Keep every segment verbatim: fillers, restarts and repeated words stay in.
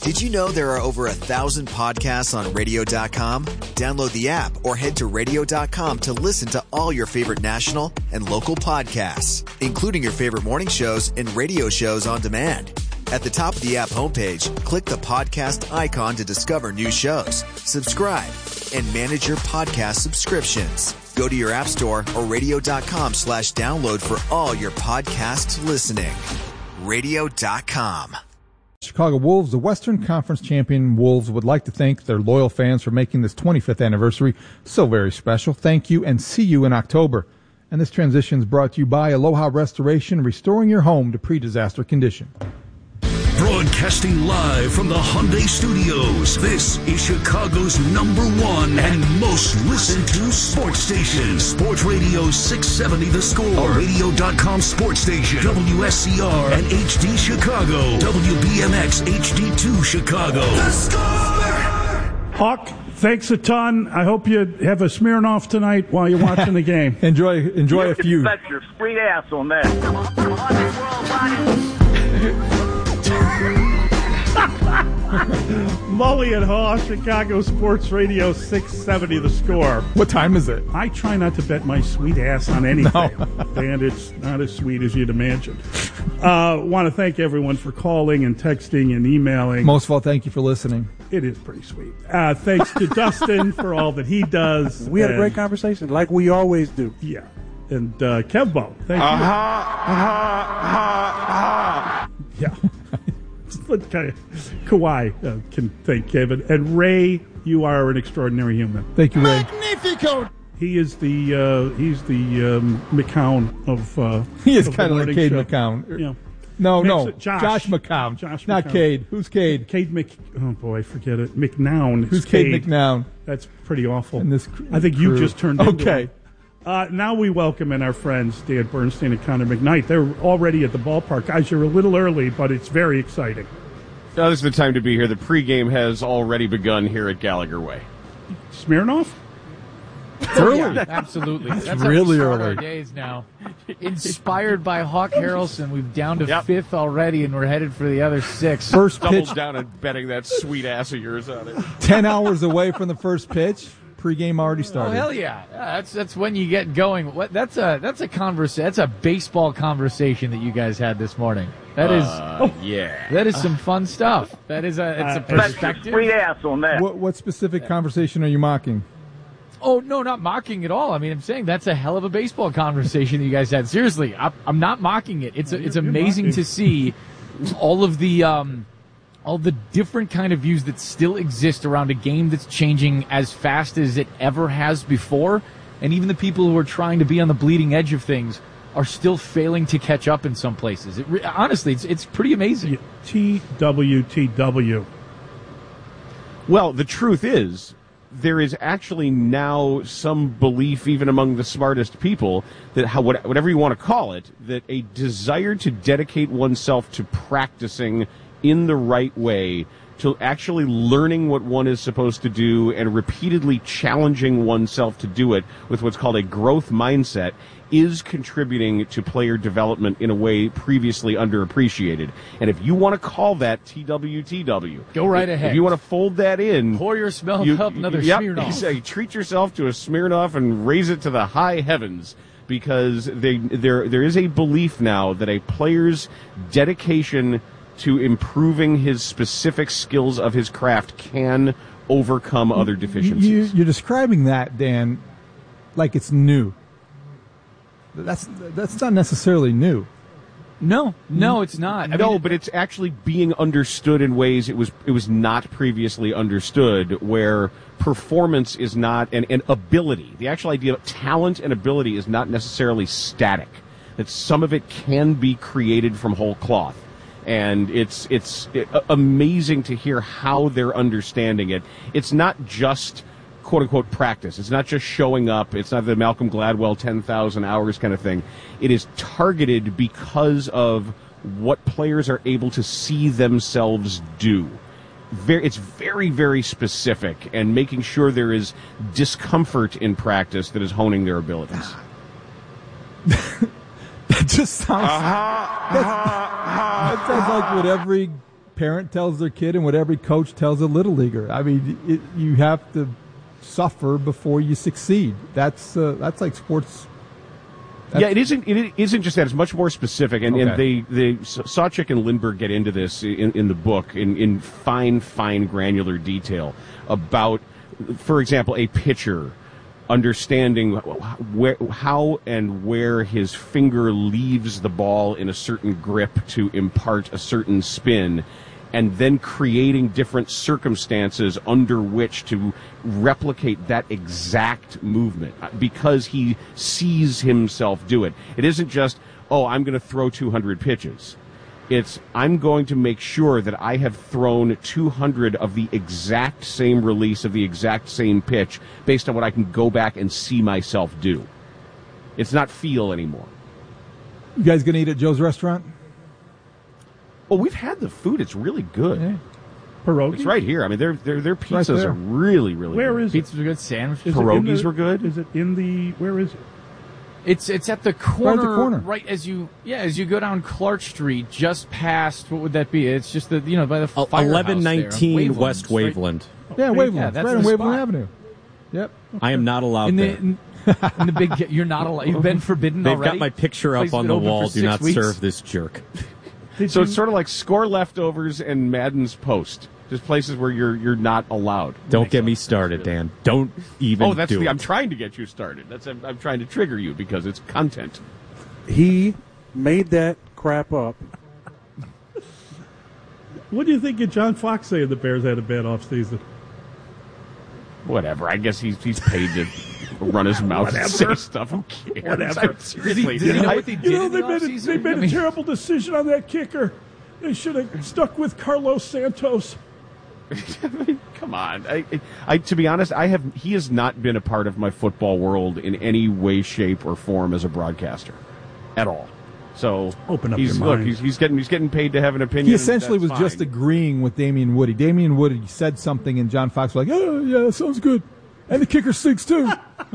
Did you know there are over a thousand podcasts on radio dot com? Download the app or head to radio dot com to listen to all your favorite national and local podcasts, including your favorite morning shows and radio shows on demand. At the top of the app homepage, click the podcast icon to discover new shows, subscribe, and manage your podcast subscriptions. Go to your app store or radio dot com slash download for all your podcast listening. radio dot com. Chicago Wolves, the Western Conference champion Wolves, would like to thank their loyal fans for making this twenty-fifth anniversary so very special. Thank you, and see you in October. And this transition is brought to you by Aloha Restoration, restoring your home to pre-disaster condition. Broadcasting live from the Hyundai Studios, this is Chicago's number one and most listened to sports station. Sports Radio six seventy The Score, a radio dot com sports station, W S C R and H D Chicago, W B M X H D two Chicago. The Score! Hawk, thanks a ton. I hope you have a Smirnoff tonight while you're watching the game. enjoy enjoy you a few. Bet your sweet ass on that. Come on, come on, Mully and Haw, Chicago Sports Radio six seventy The Score. What time is it? I try not to bet my sweet ass on anything, No. and it's not as sweet as you'd imagine. Uh, want to thank everyone for calling and texting and emailing. Most of all, thank you for listening. It is pretty sweet. Uh, thanks to Dustin for all that he does. We had a And- great conversation, like we always do. Yeah. And uh, Kevbo, thank you. Yeah. Let's kind of, Kawhi uh, can thank Kevin. And Ray, you are an extraordinary human. Thank you, Ray. Magnifico! He is the uh, he's the um, McCown of uh, He is of the kind of like morning Cade show. McCown. Yeah. No, Makes no. it Josh. Josh McCown. Josh Not McCown. Cade. Who's Cade? Cade Mc. Oh boy, forget it. McNown. is Who's Cade McNown? That's pretty awful. And this cr- I think you crew. just turned into Okay. him. Uh, now we welcome in our friends Dan Bernstein and Connor McKnight. They're already at the ballpark. Guys, you're a little early, but it's very exciting. Now, this is the time to be here. The pregame has already begun here at Gallagher Way. Smirnoff? It's early. Yeah, absolutely. That's That's really how we start early. our days now. Inspired by Hawk Harrelson, we've down to Yep. fifth already, and we're headed for the other six. First Doubled pitch, down and betting that sweet ass of yours on it. ten hours away from the first pitch. Pregame already Oh started. hell yeah! Yeah, That's that's when you get going. What that's a that's a converse. That's a baseball conversation that you guys had this morning. That is Uh, yeah. that is some fun stuff. That is a it's a Uh, Bet your perspective. sweet ass on that. What, what specific conversation are you mocking? Oh no, not mocking at all. I mean, I'm saying that's a hell of a baseball conversation that you guys had. Seriously, I'm, I'm not mocking it. It's a, it's you're amazing mocking. to see all of the um, all the different kind of views that still exist around a game that's changing as fast as it ever has before, and even the people who are trying to be on the bleeding edge of things are still failing to catch up in some places. It re- honestly, it's it's pretty amazing. T W T W. Well, the truth is, there is actually now some belief, even among the smartest people, that how, whatever you want to call it, that a desire to dedicate oneself to practicing in the right way, to actually learning what one is supposed to do and repeatedly challenging oneself to do it with what's called a growth mindset, is contributing to player development in a way previously underappreciated. And if you want to call that T W T W, Go right if, ahead. If you want to fold that in, Pour your smell you, up another yep, Smirnoff. you say, treat yourself to a Smirnoff and raise it to the high heavens, because they, there there is a belief now that a player's dedication to improving his specific skills of his craft can overcome other deficiencies. You, you're describing that, Dan, like it's new. That's that's not necessarily new. No, no, it's not. I no, mean, but it's actually being understood in ways it was it was not previously understood, where performance is not, and, and ability, the actual idea of talent and ability is not necessarily static. That some of it can be created from whole cloth. And it's it's it, amazing to hear how they're understanding it. It's not just quote-unquote practice. It's not just showing up. It's not the Malcolm Gladwell ten thousand hours kind of thing. It is targeted because of what players are able to see themselves do. Very, it's very, very specific, and making sure there is discomfort in practice that is honing their abilities. That just sounds. that sounds like what every parent tells their kid and what every coach tells a little leaguer. I mean, it, you have to suffer before you succeed. That's uh, that's like sports. That's yeah, it isn't. It isn't just that. It's much more specific, and, Okay. and they, they Sawchik and Lindbergh get into this in, in the book in, in fine, fine, granular detail about, for example, a pitcher understanding where, how and where his finger leaves the ball in a certain grip to impart a certain spin, and then creating different circumstances under which to replicate that exact movement because he sees himself do it. It isn't just, oh, I'm going to throw two hundred pitches. It's, I'm going to make sure that I have thrown two hundred of the exact same release of the exact same pitch based on what I can go back and see myself do. It's not feel anymore. You guys going to eat at Joe's restaurant? Oh, we've had the food. It's really good. Yeah. Pierogi? It's right here. I mean, their their their Right pizzas there. are really, really Where good. is it? Pizzas are good. Sandwiches. Is it in Pierogies the- were good. Is it in the, where is it? It's it's at the corner, corner. right as you yeah as you go down Clark Street, just past what would that be? It's just the you know by the firehouse eleven nineteen there. West Waveland, Waveland. Yeah, Waveland. Yeah, that's right on the Waveland spot. Avenue. Yep. I am not allowed In the, there. in, in the big, you're not allowed. You've been forbidden They've already. got my picture Place up has on been the open wall. for Do six not weeks. serve this jerk. Did So you- it's sort of like score leftovers and Madden's post. Just places where you're you're not allowed. Don't get me started, Dan. Don't even Oh, that's do the. it. I'm trying to get you started. That's I'm, I'm trying to trigger you because it's content. He made that crap up. What do you think of John Fox saying the Bears had a bad offseason? Whatever. I guess he's he's paid to run his mouth and say stuff. Who cares? Whatever. I'm seriously. Does he know I- what they did You know, in they the made, a, offseason? they made I mean- a terrible decision on that kicker. They should have stuck with Carlos Santos. Come on. I, I, to be honest, I have. He has not been a part of my football world in any way, shape, or form as a broadcaster, at all. So Open up he's, your look, mind. he's, he's getting he's getting paid to have an opinion. He and essentially was that's just fine. agreeing with Damian Woody. Damian Woody said something, and John Fox was like, "Oh yeah, that sounds good," and the kicker stinks too.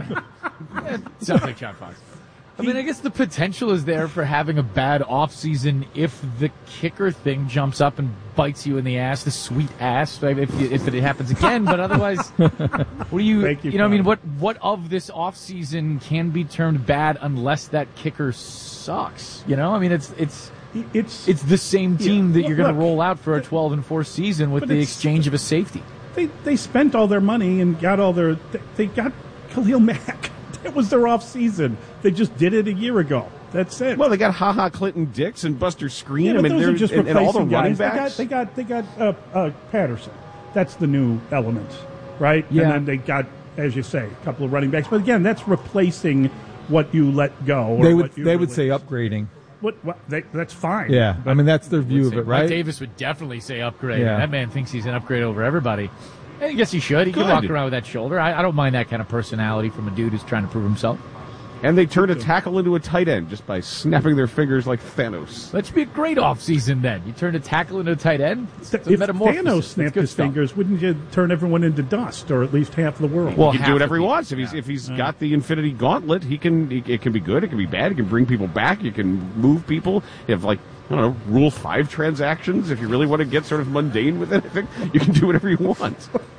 Sounds like John Fox. I mean, I guess the potential is there for having a bad offseason if the kicker thing jumps up and bites you in the ass, the sweet ass, if, you, if it happens again. But otherwise, what do you, Thank you, you know, I mean, Tom. what what of this offseason can be termed bad unless that kicker sucks? You know, I mean, it's it's It's it's the same team Yeah, that you're going look, to roll out for a twelve and four season with but the it's- exchange of a safety. they they spent all their money and got all their they, they got Khalil Mack. That was their off season. They just did it a year ago. That's it. Well, they got Ha Ha Clinton Dix and Buster Screen. yeah, I but mean, those they're are just and, and all the replacing running guys. backs. They got they got they got uh, uh, Patterson. That's the new element, right? Yeah. And then they got, as you say, a couple of running backs. But again, that's replacing what you let go. Or They would what you they would release. say upgrading. What, what they, that's fine. Yeah, I mean that's their view of Say- it, Mike right? Davis would definitely say upgrade. Yeah. That man thinks he's an upgrade over everybody. I guess he should. He can Good. walk around with that shoulder. I, I don't mind that kind of personality from a dude who's trying to prove himself. And they turned a tackle into a tight end just by snapping their fingers like Thanos. That should be a great offseason then. You turn a tackle into a tight end. It's, it's a If metamorphosis. Thanos It's snapped good his stuff. fingers, wouldn't you turn everyone into dust, or at least half the world? Well, He can half do whatever of he the- wants. If he's if he's got the Infinity Gauntlet, he can. He, it can be good. It can be bad. It can bring people back. You can move people. You have like I don't know Rule Five transactions. If you really want to get sort of mundane with it, I think you can do whatever you want.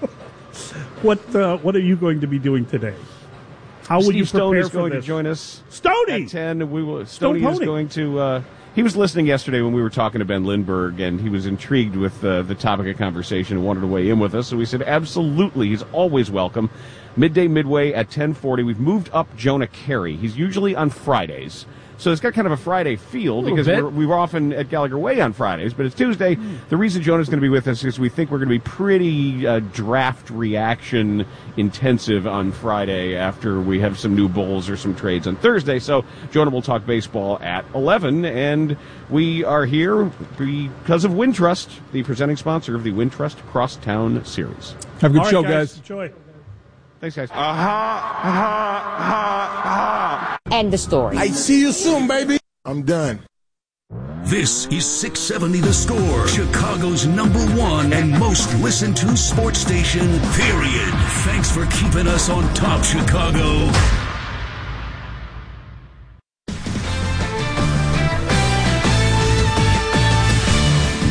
what uh, what are you going to be doing today? How will Steve you Stone prepare is for going this? to join us Stoney! at ten. We will. Stone Stoney is Pony. going to. Uh, he was listening yesterday when we were talking to Ben Lindbergh, and he was intrigued with uh, the topic of conversation and wanted to weigh in with us. So we said, absolutely, he's always welcome. Midday Midway at ten forty. We've moved up Jonah Carey. He's usually on Fridays. So it's got kind of a Friday feel Little because bit. we're, we were often at Gallagher Way on Fridays, but it's Tuesday. The reason Jonah's going to be with us is we think we're going to be pretty uh, draft reaction intensive on Friday after we have some new bulls or some trades on Thursday. So Jonah will talk baseball at eleven, and we are here because of Wintrust, the presenting sponsor of the Wintrust Crosstown Series. Have a good All right, show, guys. guys. Enjoy. Thanks, guys. End the story. I see you soon, baby. I'm done. This is six seventy The Score, Chicago's number one and most listened to sports station, period. Thanks for keeping us on top, Chicago.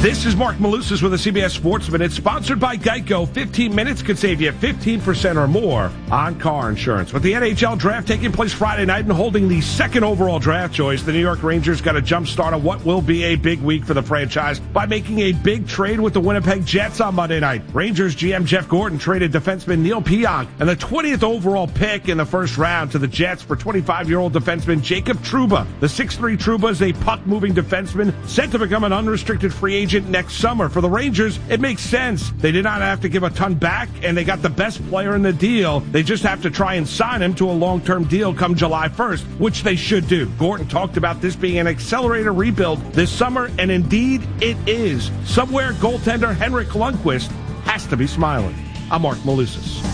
This is Mark Malusis with a C B S Sports Minute, sponsored by Geico. fifteen minutes could save you fifteen percent or more on car insurance. With the N H L draft taking place Friday night and holding the second overall draft choice, the New York Rangers got a jump start on what will be a big week for the franchise by making a big trade with the Winnipeg Jets on Monday night. Rangers G M Jeff Gordon traded defenseman Neil Pionk and the twentieth overall pick in the first round to the Jets for twenty-five-year-old defenseman Jacob Trouba. The six three Trouba is a puck-moving defenseman set to become an unrestricted free agent next summer. For the Rangers, it makes sense. They did not have to give a ton back, and they got the best player in the deal. They just have to try and sign him to a long-term deal come July first, which they should do. Gordon talked about this being an accelerator rebuild this summer, and indeed it is. Somewhere goaltender Henrik Lundqvist has to be smiling. I'm Mark Malusis.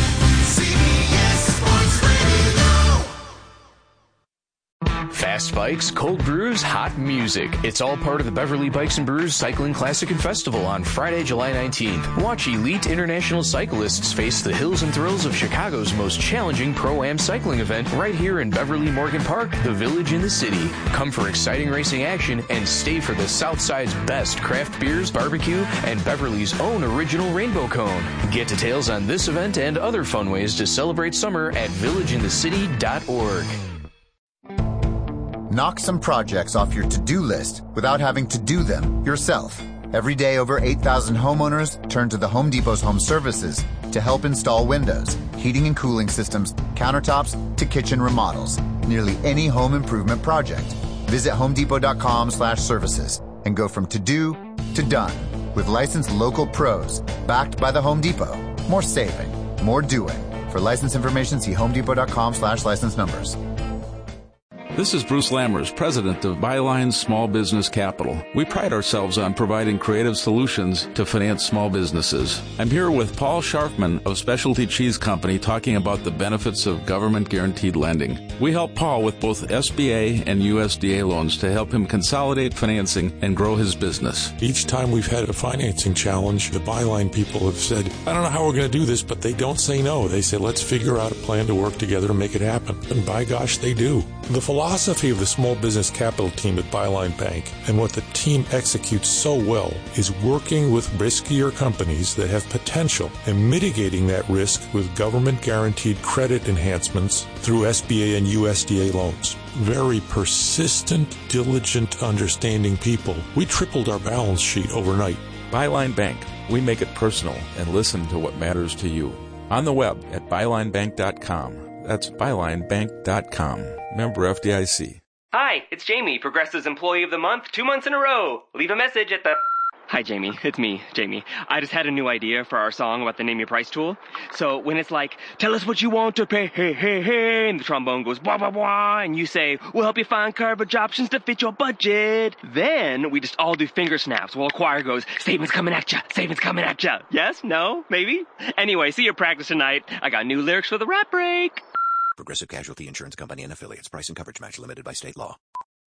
Fast bikes, cold brews, hot music. It's all part of the Beverly Bikes and Brews Cycling Classic and Festival on Friday, July nineteenth. Watch elite international cyclists face the hills and thrills of Chicago's most challenging Pro-Am cycling event right here in Beverly Morgan Park, the village in the city. Come for exciting racing action and stay for the Southside's best craft beers, barbecue, and Beverly's own original rainbow cone. Get details on this event and other fun ways to celebrate summer at village in the city dot org. Knock some projects off your to-do list without having to do them yourself. Every day, over eight thousand homeowners turn to the Home Depot's home services to help install windows, heating and cooling systems, countertops, to kitchen remodels. Nearly any home improvement project. Visit homedepot.com slash services and go from to-do to done with licensed local pros backed by the Home Depot. More saving, more doing. For license information, see homedepot.com slash license numbers. This is Bruce Lammers, president of Byline Small Business Capital. We pride ourselves on providing creative solutions to finance small businesses. I'm here with Paul Scharfman of Specialty Cheese Company talking about the benefits of government-guaranteed lending. We help Paul with both S B A and U S D A loans to help him consolidate financing and grow his business. Each time we've had a financing challenge, the Byline people have said, I don't know how we're going to do this, but they don't say no. They say, let's figure out a plan to work together to make it happen. And by gosh, they do. The philosophy of the small business capital team at Byline Bank and what the team executes so well is working with riskier companies that have potential and mitigating that risk with government-guaranteed credit enhancements through S B A and U S D A loans. Very persistent, diligent, understanding people. We tripled our balance sheet overnight. Byline Bank. We make it personal and listen to what matters to you. On the web at byline bank dot com. That's byline bank dot com. Member F D I C. Hi, it's Jamie, Progressive's Employee of the Month, two months in a row. Leave a message at the... Hi, Jamie. It's me, Jamie. I just had a new idea for our song about the Name Your Price tool. So when it's like, tell us what you want to pay, hey, hey, hey, and the trombone goes, blah, blah, blah, and you say, we'll help you find coverage options to fit your budget. Then we just all do finger snaps while a choir goes, savings coming at ya, savings coming at ya. Yes? No? Maybe? Anyway, see your practice tonight. I got new lyrics for the rap break. Progressive Casualty Insurance Company and Affiliates. Price and coverage match limited by state law.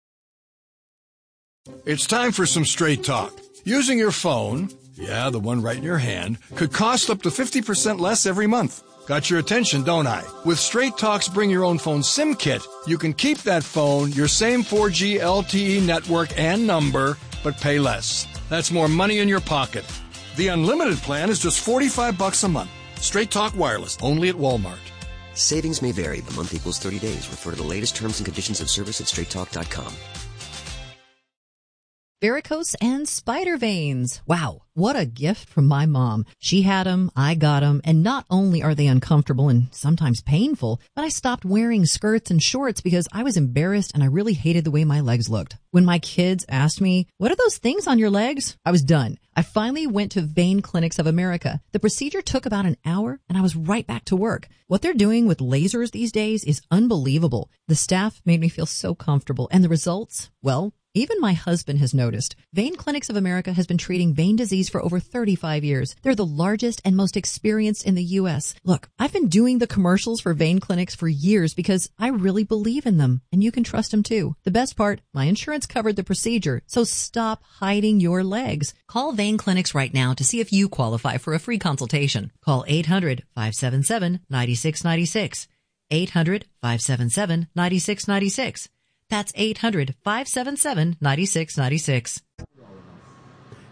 It's time for some straight talk. Using your phone, yeah, the one right in your hand, could cost up to fifty percent less every month. Got your attention, don't I? With Straight Talk's Bring Your Own Phone SIM Kit, you can keep that phone, your same four G L T E network and number, but pay less. That's more money in your pocket. The unlimited plan is just forty-five bucks a month. Straight Talk Wireless, only at Walmart. Savings may vary. The month equals thirty days. Refer to the latest terms and conditions of service at straight talk dot com. Varicose and spider veins. Wow, what a gift from my mom. She had them, I got them, and not only are they uncomfortable and sometimes painful, but I stopped wearing skirts and shorts because I was embarrassed and I really hated the way my legs looked. When my kids asked me, what are those things on your legs? I was done. I finally went to Vein Clinics of America. The procedure took about an hour and I was right back to work. What they're doing with lasers these days is unbelievable. The staff made me feel so comfortable and the results, well, even my husband has noticed. Vein Clinics of America has been treating vein disease for over thirty-five years. They're the largest and most experienced in the U S. Look, I've been doing the commercials for Vein Clinics for years because I really believe in them, and you can trust them too. The best part, my insurance covered the procedure, so stop hiding your legs. Call Vein Clinics right now to see if you qualify for a free consultation. Call eight hundred, five seven seven, nine six nine six. eight hundred, five seven seven, nine six nine six. That's eight hundred, five seven seven, nine six nine six.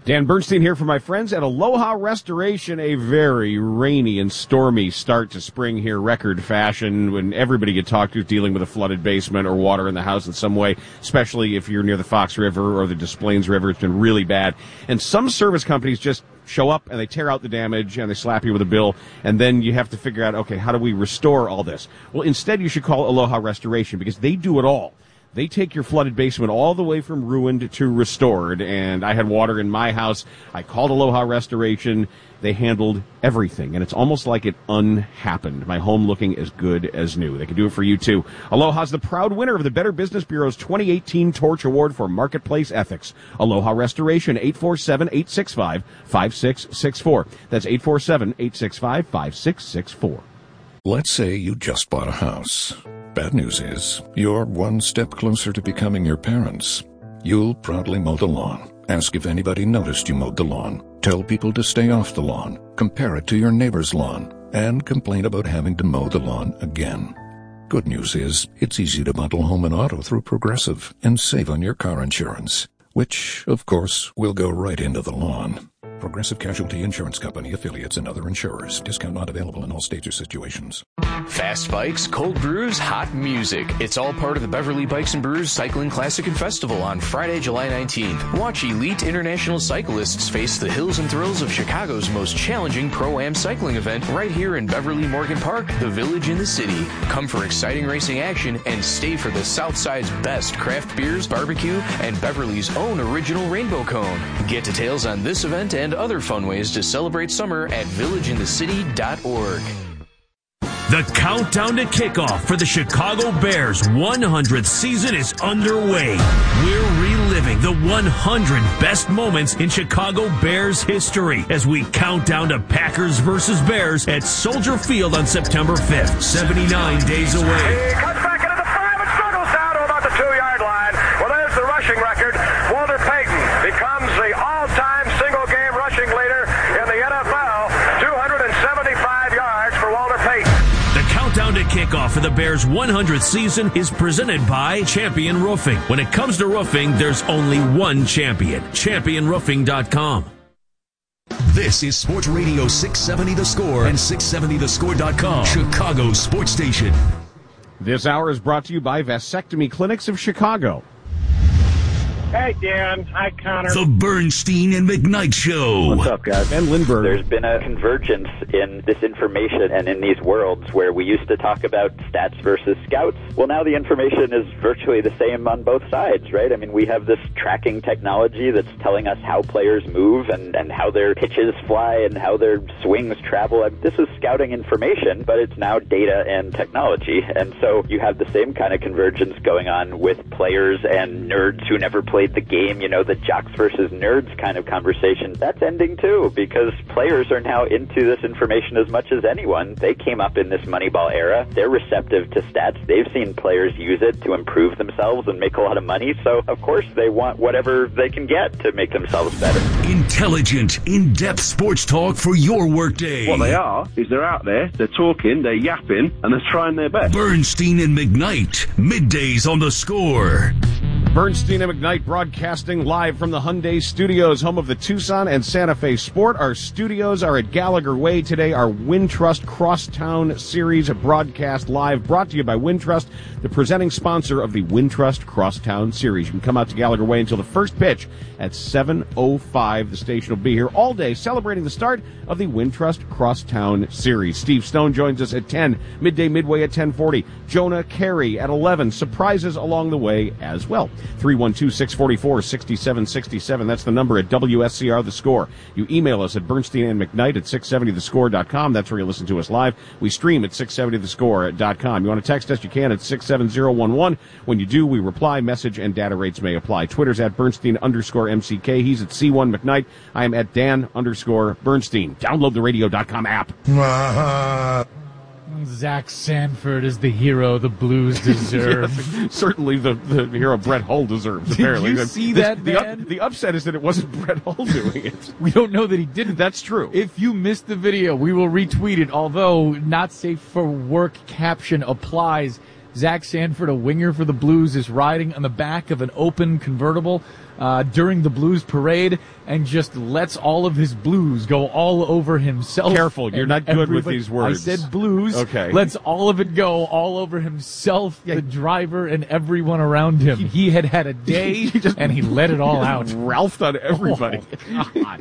Dan Bernstein here for my friends at Aloha Restoration. A very rainy and stormy start to spring here, record fashion, when everybody you talk to is dealing with a flooded basement or water in the house in some way, especially if you're near the Fox River or the Des Plaines River. It's been really bad. And some service companies just show up and they tear out the damage and they slap you with a bill, and then you have to figure out, okay, how do we restore all this? Well, instead you should call Aloha Restoration, because they do it all. They take your flooded basement all the way from ruined to restored, and I had water in my house. I called Aloha Restoration. They handled everything, and it's almost like it unhappened. My home looking as good as new. They can do it for you, too. Aloha's the proud winner of the Better Business Bureau's twenty eighteen Torch Award for Marketplace Ethics. Aloha Restoration, eight four seven, eight six five, five six six four. That's eight four seven, eight six five, five six six four. Let's say you just bought a house. Bad news is, you're one step closer to becoming your parents. You'll proudly mow the lawn. Ask if anybody noticed you mowed the lawn. Tell people to stay off the lawn. Compare it to your neighbor's lawn. And complain about having to mow the lawn again. Good news is, it's easy to bundle home and auto through Progressive and save on your car insurance, which, of course, will go right into the lawn. Progressive Casualty Insurance Company, affiliates, and other insurers. Discount not available in all states or situations. Fast bikes, cold brews, hot music. It's all part of the Beverly Bikes and Brews Cycling Classic and Festival on Friday, July nineteenth. Watch elite international cyclists face the hills and thrills of Chicago's most challenging Pro-Am cycling event right here in Beverly Morgan Park, the village in the city. Come for exciting racing action and stay for the Southside's best craft beers, barbecue, and Beverly's own original rainbow cone. Get details on this event and other fun ways to celebrate summer at village in the city dot org. The countdown to kickoff for the Chicago Bears' one hundredth season is underway. We're reliving the one hundred best moments in Chicago Bears history as we count down to Packers versus Bears at Soldier Field on September fifth, seventy-nine days away. He cuts back into the five and struggles down to about the two-yard line. Well, there's the rushing record. Walter Payton becomes the all-time single-game rushing leader in the N F L. two hundred seventy-five yards for Walter Payton. The countdown to kickoff for the Bears' one hundredth season is presented by Champion Roofing. When it comes to roofing, there's only one champion. champion roofing dot com. This is Sports Radio six seventy The Score and six seventy the score dot com, Chicago's sports station. This hour is brought to you by Vasectomy Clinics of Chicago. Hey, Dan. Hi, Connor. The Bernstein and McKnight Show. What's up, guys? Ben Lindbergh. There's been a convergence in this information and in these worlds where we used to talk about stats versus scouts. Well, now the information is virtually the same on both sides, right? I mean, we have this tracking technology that's telling us how players move and, and how their pitches fly and how their swings travel. I mean, this is scouting information, but it's now data and technology. And so you have the same kind of convergence going on with players and nerds who never played the game, you know, the jocks versus nerds kind of conversation. That's ending too, because players are now into this information as much as anyone. They came up in this Moneyball era. They're receptive to stats. They've seen players use it to improve themselves and make a lot of money. So, of course, they want whatever they can get to make themselves better. Intelligent, in-depth sports talk for your workday. What they are is they're out there, they're talking, they're yapping, and they're trying their best. Bernstein and McKnight, middays on The Score. Bernstein and McKnight broadcasting live from the Hyundai Studios, home of the Tucson and Santa Fe Sport. Our studios are at Gallagher Way today. Our Wintrust Crosstown Series broadcast live, brought to you by Wintrust, the presenting sponsor of the Wintrust Crosstown Series. You can come out to Gallagher Way until the first pitch at seven oh five. The station will be here all day celebrating the start of the Wintrust Crosstown Series. Steve Stone joins us at ten, midday midway at ten forty. Jonah Carey at eleven. Surprises along the way as well. three one two, six four four, six seven six seven. That's the number at W S C R The Score. You email us at Bernstein and McKnight at six seventy the score dot com. That's where you listen to us live. We stream at six seventy the score dot com. You want to text us, you can at six seven zero one one. When you do, we reply. Message and data rates may apply. Twitter's at Bernstein underscore M C K. He's at C one McKnight. I am at Dan underscore Bernstein. Download the radio dot com app. Zach Sanford is the hero the Blues deserve. Yes, certainly the, the hero Brett Hull deserves, apparently. Did you see that, the, man? the, up, the upset is that it wasn't Brett Hull doing it. We don't know that he didn't. That's true. If you missed the video, we will retweet it, although not safe for work caption applies. Zach Sanford, a winger for the Blues, is riding on the back of an open convertible uh, during the Blues parade and just lets all of his blues go all over himself. Careful, you're not good with everybody- these words. I said blues. Okay. Lets all of it go all over himself, the driver, and everyone around him. He had had a day, and he let it all out. Ralphed on everybody. Oh, God.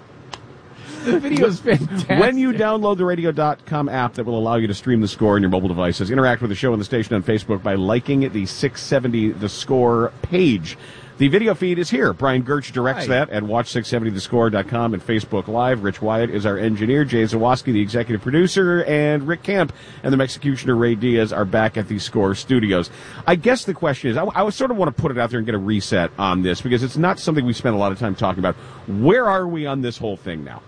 The video's fantastic. When you download the radio dot com app that will allow you to stream the score on your mobile devices, interact with the show and the station on Facebook by liking the six seventy The Score page. The video feed is here. Brian Gertz directs Hi. that at watch six seventy the score dot com and Facebook Live. Rich Wyatt is our engineer. Jay Zawoski, the executive producer, and Rick Camp and the Executioner Ray Diaz are back at the Score studios. I guess the question is, I, I sort of want to put it out there and get a reset on this because it's not something we spend a lot of time talking about. Where are we on this whole thing now?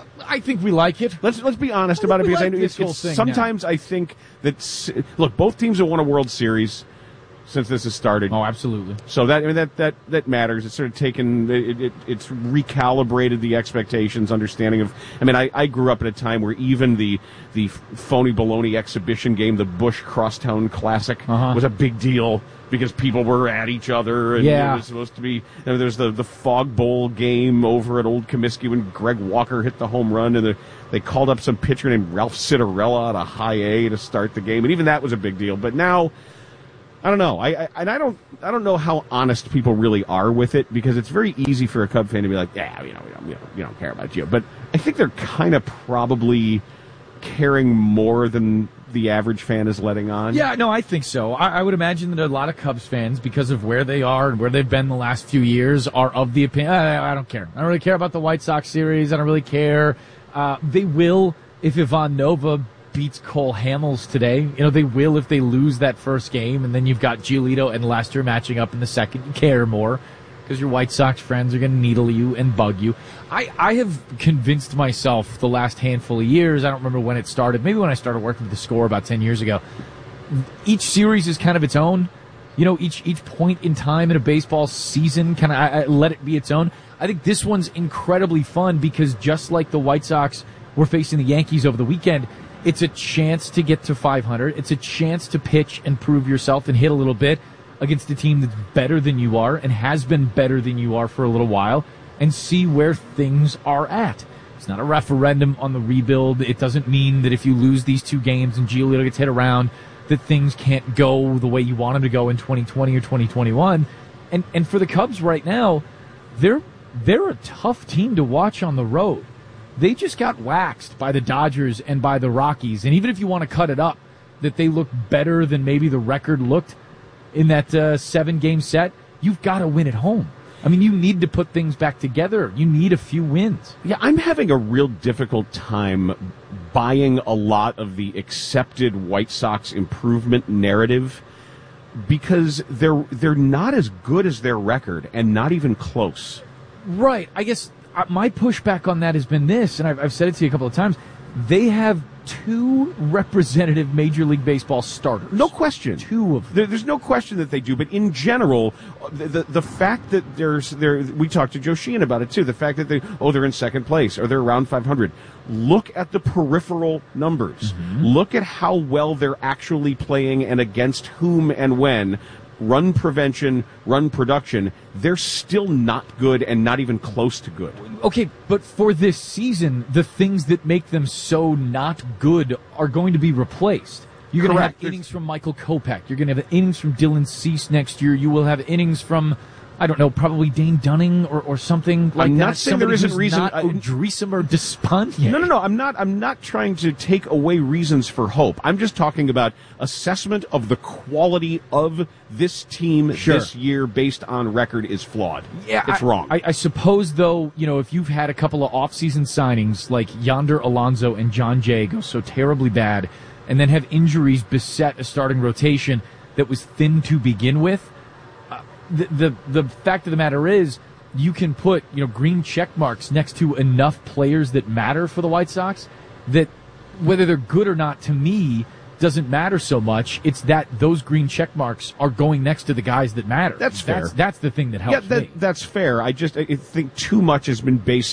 I think we like it. Let's let's be honest about it we because like I know this it's, whole it's thing sometimes I think that s- look, both teams have won a World Series since this has started. Oh, absolutely. So that I mean that that that matters. It's sort of taken it, it it's recalibrated the expectations, understanding of. I mean, I, I grew up at a time where even the the phony baloney exhibition game, the Busch Crosstown Classic, Uh-huh. was a big deal because people were at each other, and Yeah. it was supposed to be. You know, there's the the Fog Bowl game over at Old Comiskey when Greg Walker hit the home run, and the, they called up some pitcher named Ralph Citarella out of High A to start the game, and even that was a big deal. But now, I don't know. I, I and I don't I don't know how honest people really are with it because it's very easy for a Cub fan to be like, yeah, you know, we don't, we don't, we don't care about you. But I think they're kind of probably caring more than the average fan is letting on. Yeah, no, I think so. I, I would imagine that a lot of Cubs fans, because of where they are and where they've been the last few years, are of the opinion, I, I don't care. I don't really care about the White Sox series. I don't really care. Uh, they will, if Ivan Nova beats Cole Hamels today, you know, they will if they lose that first game, and then you've got Giolito and Lester matching up in the second. You care more because your White Sox friends are going to needle you and bug you. I, I have convinced myself the last handful of years, I don't remember when it started, maybe when I started working with the Score about ten years ago, each series is kind of its own. You know, each each point in time in a baseball season, kind of I, I let it be its own. I think this one's incredibly fun because just like the White Sox were facing the Yankees over the weekend, it's a chance to get to five hundred. It's a chance to pitch and prove yourself and hit a little bit against a team that's better than you are and has been better than you are for a little while and see where things are at. It's not a referendum on the rebuild. It doesn't mean that if you lose these two games and Giolito gets hit around that things can't go the way you want them to go in twenty twenty or twenty twenty-one. And and for the Cubs right now, they're they're a tough team to watch on the road. They just got waxed by the Dodgers and by the Rockies. And even if you want to cut it up, that they look better than maybe the record looked in that uh, seven-game set, you've got to win at home. I mean, you need to put things back together. You need a few wins. Yeah, I'm having a real difficult time buying a lot of the accepted White Sox improvement narrative because they're they're not as good as their record and not even close. Right. I guess uh, my pushback on that has been this, and I've, I've said it to you a couple of times. They have two representative Major League Baseball starters. No question. Two of them. There, there's no question that they do, but in general, the the, the fact that there's there, we talked to Joe Sheehan about it too. The fact that they oh they're in second place or they're around five hundred. Look at the peripheral numbers. Mm-hmm. Look at how well they're actually playing and against whom and when. Run prevention, run production, they're still not good and not even close to good. Okay, but for this season, the things that make them so not good are going to be replaced. You're going to have innings from Michael Kopech. You're going to have innings from Dylan Cease next year. You will have innings from, I don't know, probably Dane Dunning or, or something like I'm that. not saying there isn't reason. Not Odrisamer or Despaigne. No, no, no. I'm not. I'm not trying to take away reasons for hope. I'm just talking about assessment of the quality of this team Sure. this year based on record is flawed. Yeah, it's I, wrong. I, I suppose, though, you know, if you've had a couple of off-season signings like Yonder Alonso and John Jay go so terribly bad, and then have injuries beset a starting rotation that was thin to begin with. Uh, the, the the fact of the matter is, you can put you know green check marks next to enough players that matter for the White Sox that whether they're good or not, to me, doesn't matter so much. It's that those green check marks are going next to the guys that matter. That's fair. That's, that's the thing that helps yeah, that, me. that's fair. I just I think too much has been based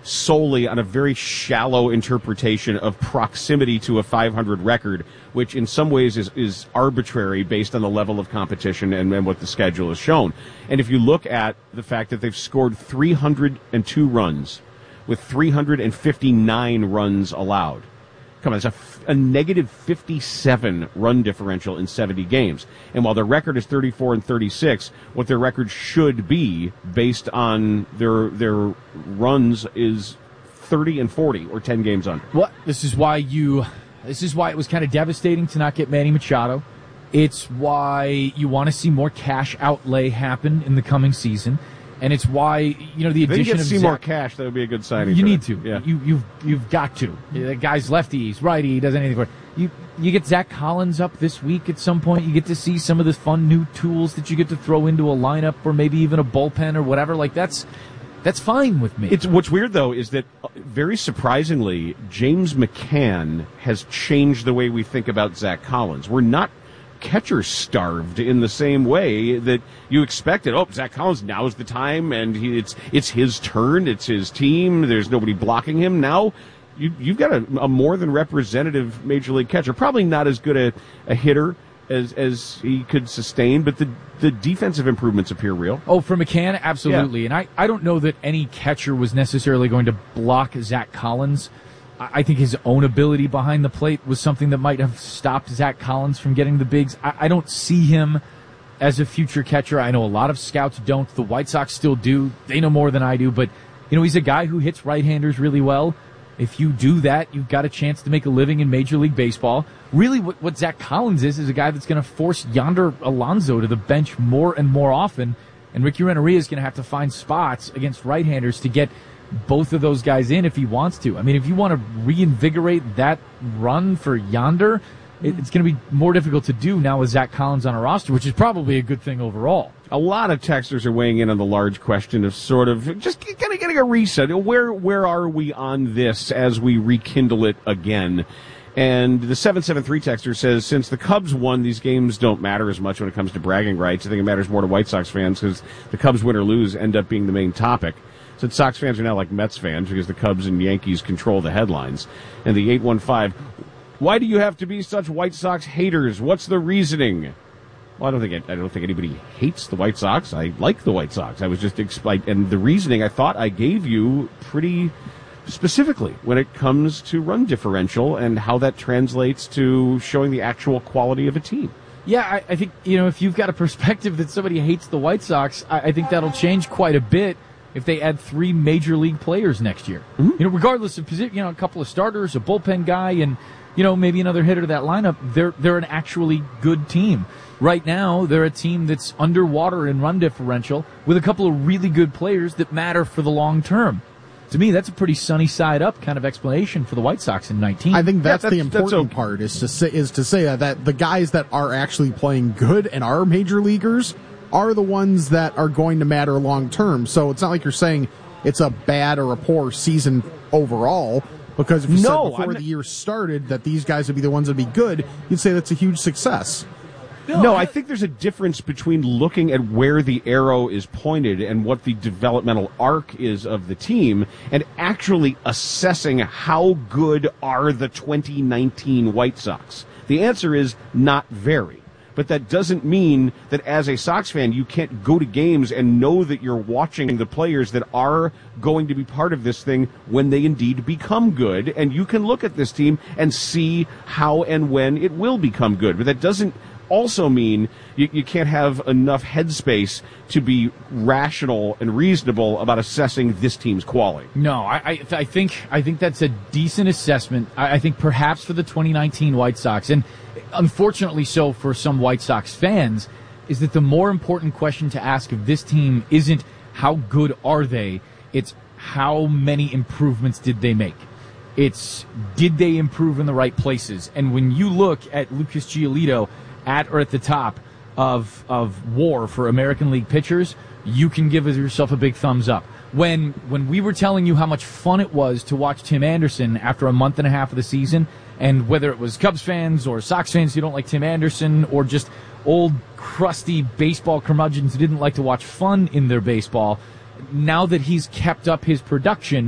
solely on a very shallow interpretation of proximity to a five hundred record, which in some ways is, is arbitrary based on the level of competition and, and what the schedule has shown. And if you look at the fact that they've scored three hundred two runs with three hundred fifty-nine runs allowed, come on, it's a, a negative fifty-seven run differential in seventy games. And while their record is thirty-four and thirty-six, what their record should be based on their their runs is thirty and forty, or ten games under. Well, this is why you, this is why it was kind of devastating to not get Manny Machado. It's why you want to see more cash outlay happen in the coming season. And it's why, you know, the If they addition get of see Zach, more cash, that would be a good signing. You for need them. to. Yeah. You, you've you've got to. The guy's lefty, he's righty, he does anything for it. You you get Zach Collins up this week at some point. You get to see some of the fun new tools that you get to throw into a lineup, or maybe even a bullpen or whatever. Like that's that's fine with me. It's what's weird though is that uh, very surprisingly, James McCann has changed the way we think about Zach Collins. We're not catcher starved in the same way that you expected. Oh, Zach Collins, now's the time, and he, it's it's his turn, it's his team, there's nobody blocking him. Now you, you've got a, a more than representative major league catcher. Probably not as good a, a hitter as as he could sustain, but the the defensive improvements appear real. Oh, for McCann, absolutely. Yeah. And I, I don't know that any catcher was necessarily going to block Zach Collins. I think his own ability behind the plate was something that might have stopped Zach Collins from getting the bigs. I, I don't see him as a future catcher. I know a lot of scouts don't. The White Sox still do. They know more than I do. But, you know, he's a guy who hits right-handers really well. If you do that, you've got a chance to make a living in Major League Baseball. Really, what, what Zach Collins is, is a guy that's going to force Yonder Alonso to the bench more and more often. And Ricky Renteria is going to have to find spots against right-handers to get both of those guys in if he wants to. I mean, if you want to reinvigorate that run for Yonder, it, it's going to be more difficult to do now with Zach Collins on a roster, which is probably a good thing overall. A lot of texters are weighing in on the large question of sort of just kind of getting a reset. Where where are we on this as we rekindle it again? And the seven seven three texter says, since the Cubs won, these games don't matter as much when it comes to bragging rights. I think it matters more to White Sox fans because the Cubs win or lose end up being the main topic. Since Sox fans are now like Mets fans because the Cubs and Yankees control the headlines. And the eight one five, why do you have to be such White Sox haters? What's the reasoning? Well, I don't think it, I don't think anybody hates the White Sox. I like the White Sox. I was just explain, and the reasoning I thought I gave you pretty specifically when it comes to run differential and how that translates to showing the actual quality of a team. Yeah, I, I think, you know, if you've got a perspective that somebody hates the White Sox, I, I think that'll change quite a bit if they add three major league players next year. Mm-hmm. You know, regardless of position, you know, a couple of starters, a bullpen guy, and, you know, maybe another hitter to that lineup, they're they're an actually good team. Right now, they're a team that's underwater in run differential with a couple of really good players that matter for the long term. To me, that's a pretty sunny side up kind of explanation for the White Sox in nineteen. I think that's, yeah, that's the important that's okay. part is to say is to say that, that the guys that are actually playing good and are major leaguers are the ones that are going to matter long term. So it's not like you're saying it's a bad or a poor season overall, because if you no, said before not, the year started that these guys would be the ones that would be good, you'd say that's a huge success. No, no, I think there's a difference between looking at where the arrow is pointed and what the developmental arc is of the team and actually assessing how good are the twenty nineteen White Sox. The answer is not very. But that doesn't mean that as a Sox fan, you can't go to games and know that you're watching the players that are going to be part of this thing when they indeed become good. And you can look at this team and see how and when it will become good. But that doesn't also mean you, you can't have enough headspace to be rational and reasonable about assessing this team's quality. No, I, I, I think I think that's a decent assessment. I, I think perhaps for the twenty nineteen White Sox, and unfortunately so for some White Sox fans, is that the more important question to ask of this team isn't how good are they, it's how many improvements did they make. It's did they improve in the right places. And when you look at Lucas Giolito at or at the top of of WAR for American League pitchers, you can give yourself a big thumbs up. When when we were telling you how much fun it was to watch Tim Anderson after a month and a half of the season, and whether it was Cubs fans or Sox fans who don't like Tim Anderson or just old crusty baseball curmudgeons who didn't like to watch fun in their baseball, now that he's kept up his production,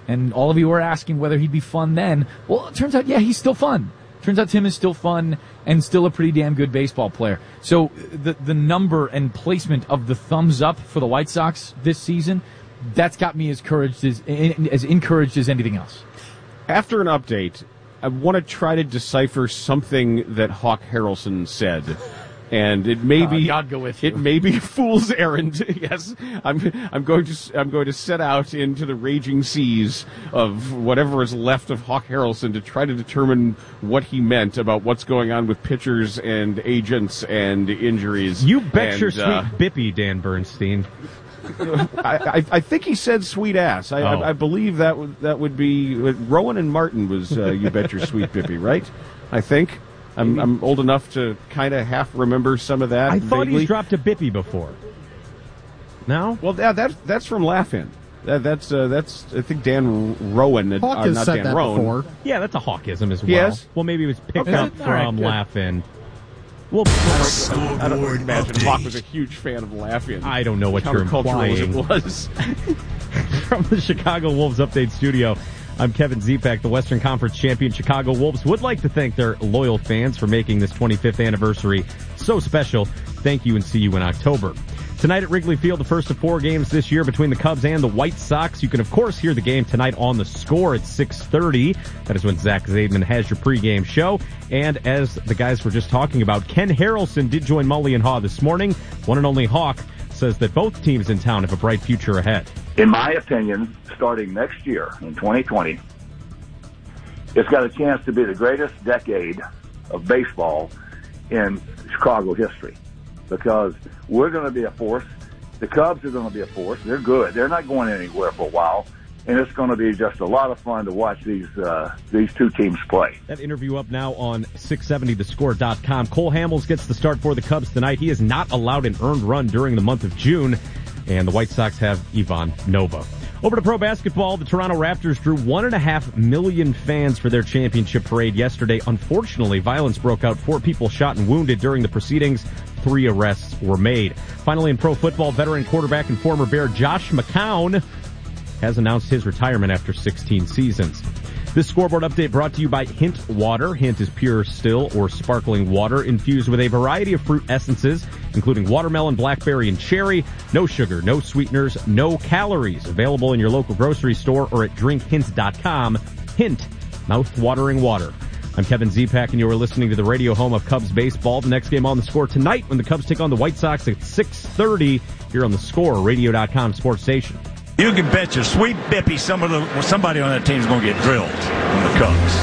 And all of you were asking whether he'd be fun then. Well, it turns out, yeah, he's still fun. Turns out Tim is still fun and still a pretty damn good baseball player. So the the number and placement of the thumbs up for the White Sox this season, that's got me as encouraged as, as encouraged as anything else. After an update, I want to try to decipher something that Hawk Harrelson said. And it may uh, be God go with you. It may be a fool's errand. Yes, I'm. I'm going to. I'm going to set out into the raging seas of whatever is left of Hawk Harrelson to try to determine what he meant about what's going on with pitchers and agents and injuries. You bet and, your sweet uh, bippy, Dan Bernstein. I, I, I think he said sweet ass. I, Oh. I, I believe that would that would be Rowan and Martin was uh, you bet your sweet bippy, right? I think. I'm, I'm old enough to kind of half remember some of that. I thought vaguely. he's dropped a bippy before. No? Well, that, that's that's from Laugh-In. That, that's uh, that's I think Dan Rowan, uh, Hawk has not said Dan that Rowan. before. Yeah, that's a Hawkism as well. Yes. Well, maybe it was picked Okay. up All right, from good. Laugh-In. Well, I don't imagine Hawk was a huge fan of Laugh-In. I don't know what you're Countercultural as implying. it was. From the Chicago Wolves Update Studio, I'm Kevin Zepak. The Western Conference champion Chicago Wolves would like to thank their loyal fans for making this twenty-fifth anniversary so special. Thank you and see you in October. Tonight at Wrigley Field, the first of four games this year between the Cubs and the White Sox. You can, of course, hear the game tonight on The Score at six thirty. That is when Zach Zaidman has your pregame show. And as the guys were just talking about, Ken Harrelson did join Mully and Haw this morning. One and only Hawk says that both teams in town have a bright future ahead. In my opinion, starting next year in twenty twenty, it's got a chance to be the greatest decade of baseball in Chicago history because we're going to be a force. The Cubs are going to be a force. They're good. They're not going anywhere for a while. And it's going to be just a lot of fun to watch these uh, these two teams play. That interview up now on six seventy the score dot com. Cole Hamels gets the start for the Cubs tonight. He is not allowed an earned run during the month of June. And the White Sox have Ivan Nova. Over to pro basketball, the Toronto Raptors drew one and a half million fans for their championship parade yesterday. Unfortunately, violence broke out. Four people shot and wounded during the proceedings. Three arrests were made. Finally, in pro football, veteran quarterback and former Bear Josh McCown has announced his retirement after sixteen seasons. This scoreboard update brought to you by Hint Water. Hint is pure, still, or sparkling water infused with a variety of fruit essences, including watermelon, blackberry, and cherry. No sugar, no sweeteners, no calories. Available in your local grocery store or at drink hint dot com. Hint, mouth-watering water. I'm Kevin Zepak, and you are listening to the radio home of Cubs baseball. The next game on The Score tonight when the Cubs take on the White Sox at six thirty here on The Score, radio dot com sports station. You can bet your sweet bippy some of the, somebody on that team is going to get drilled from the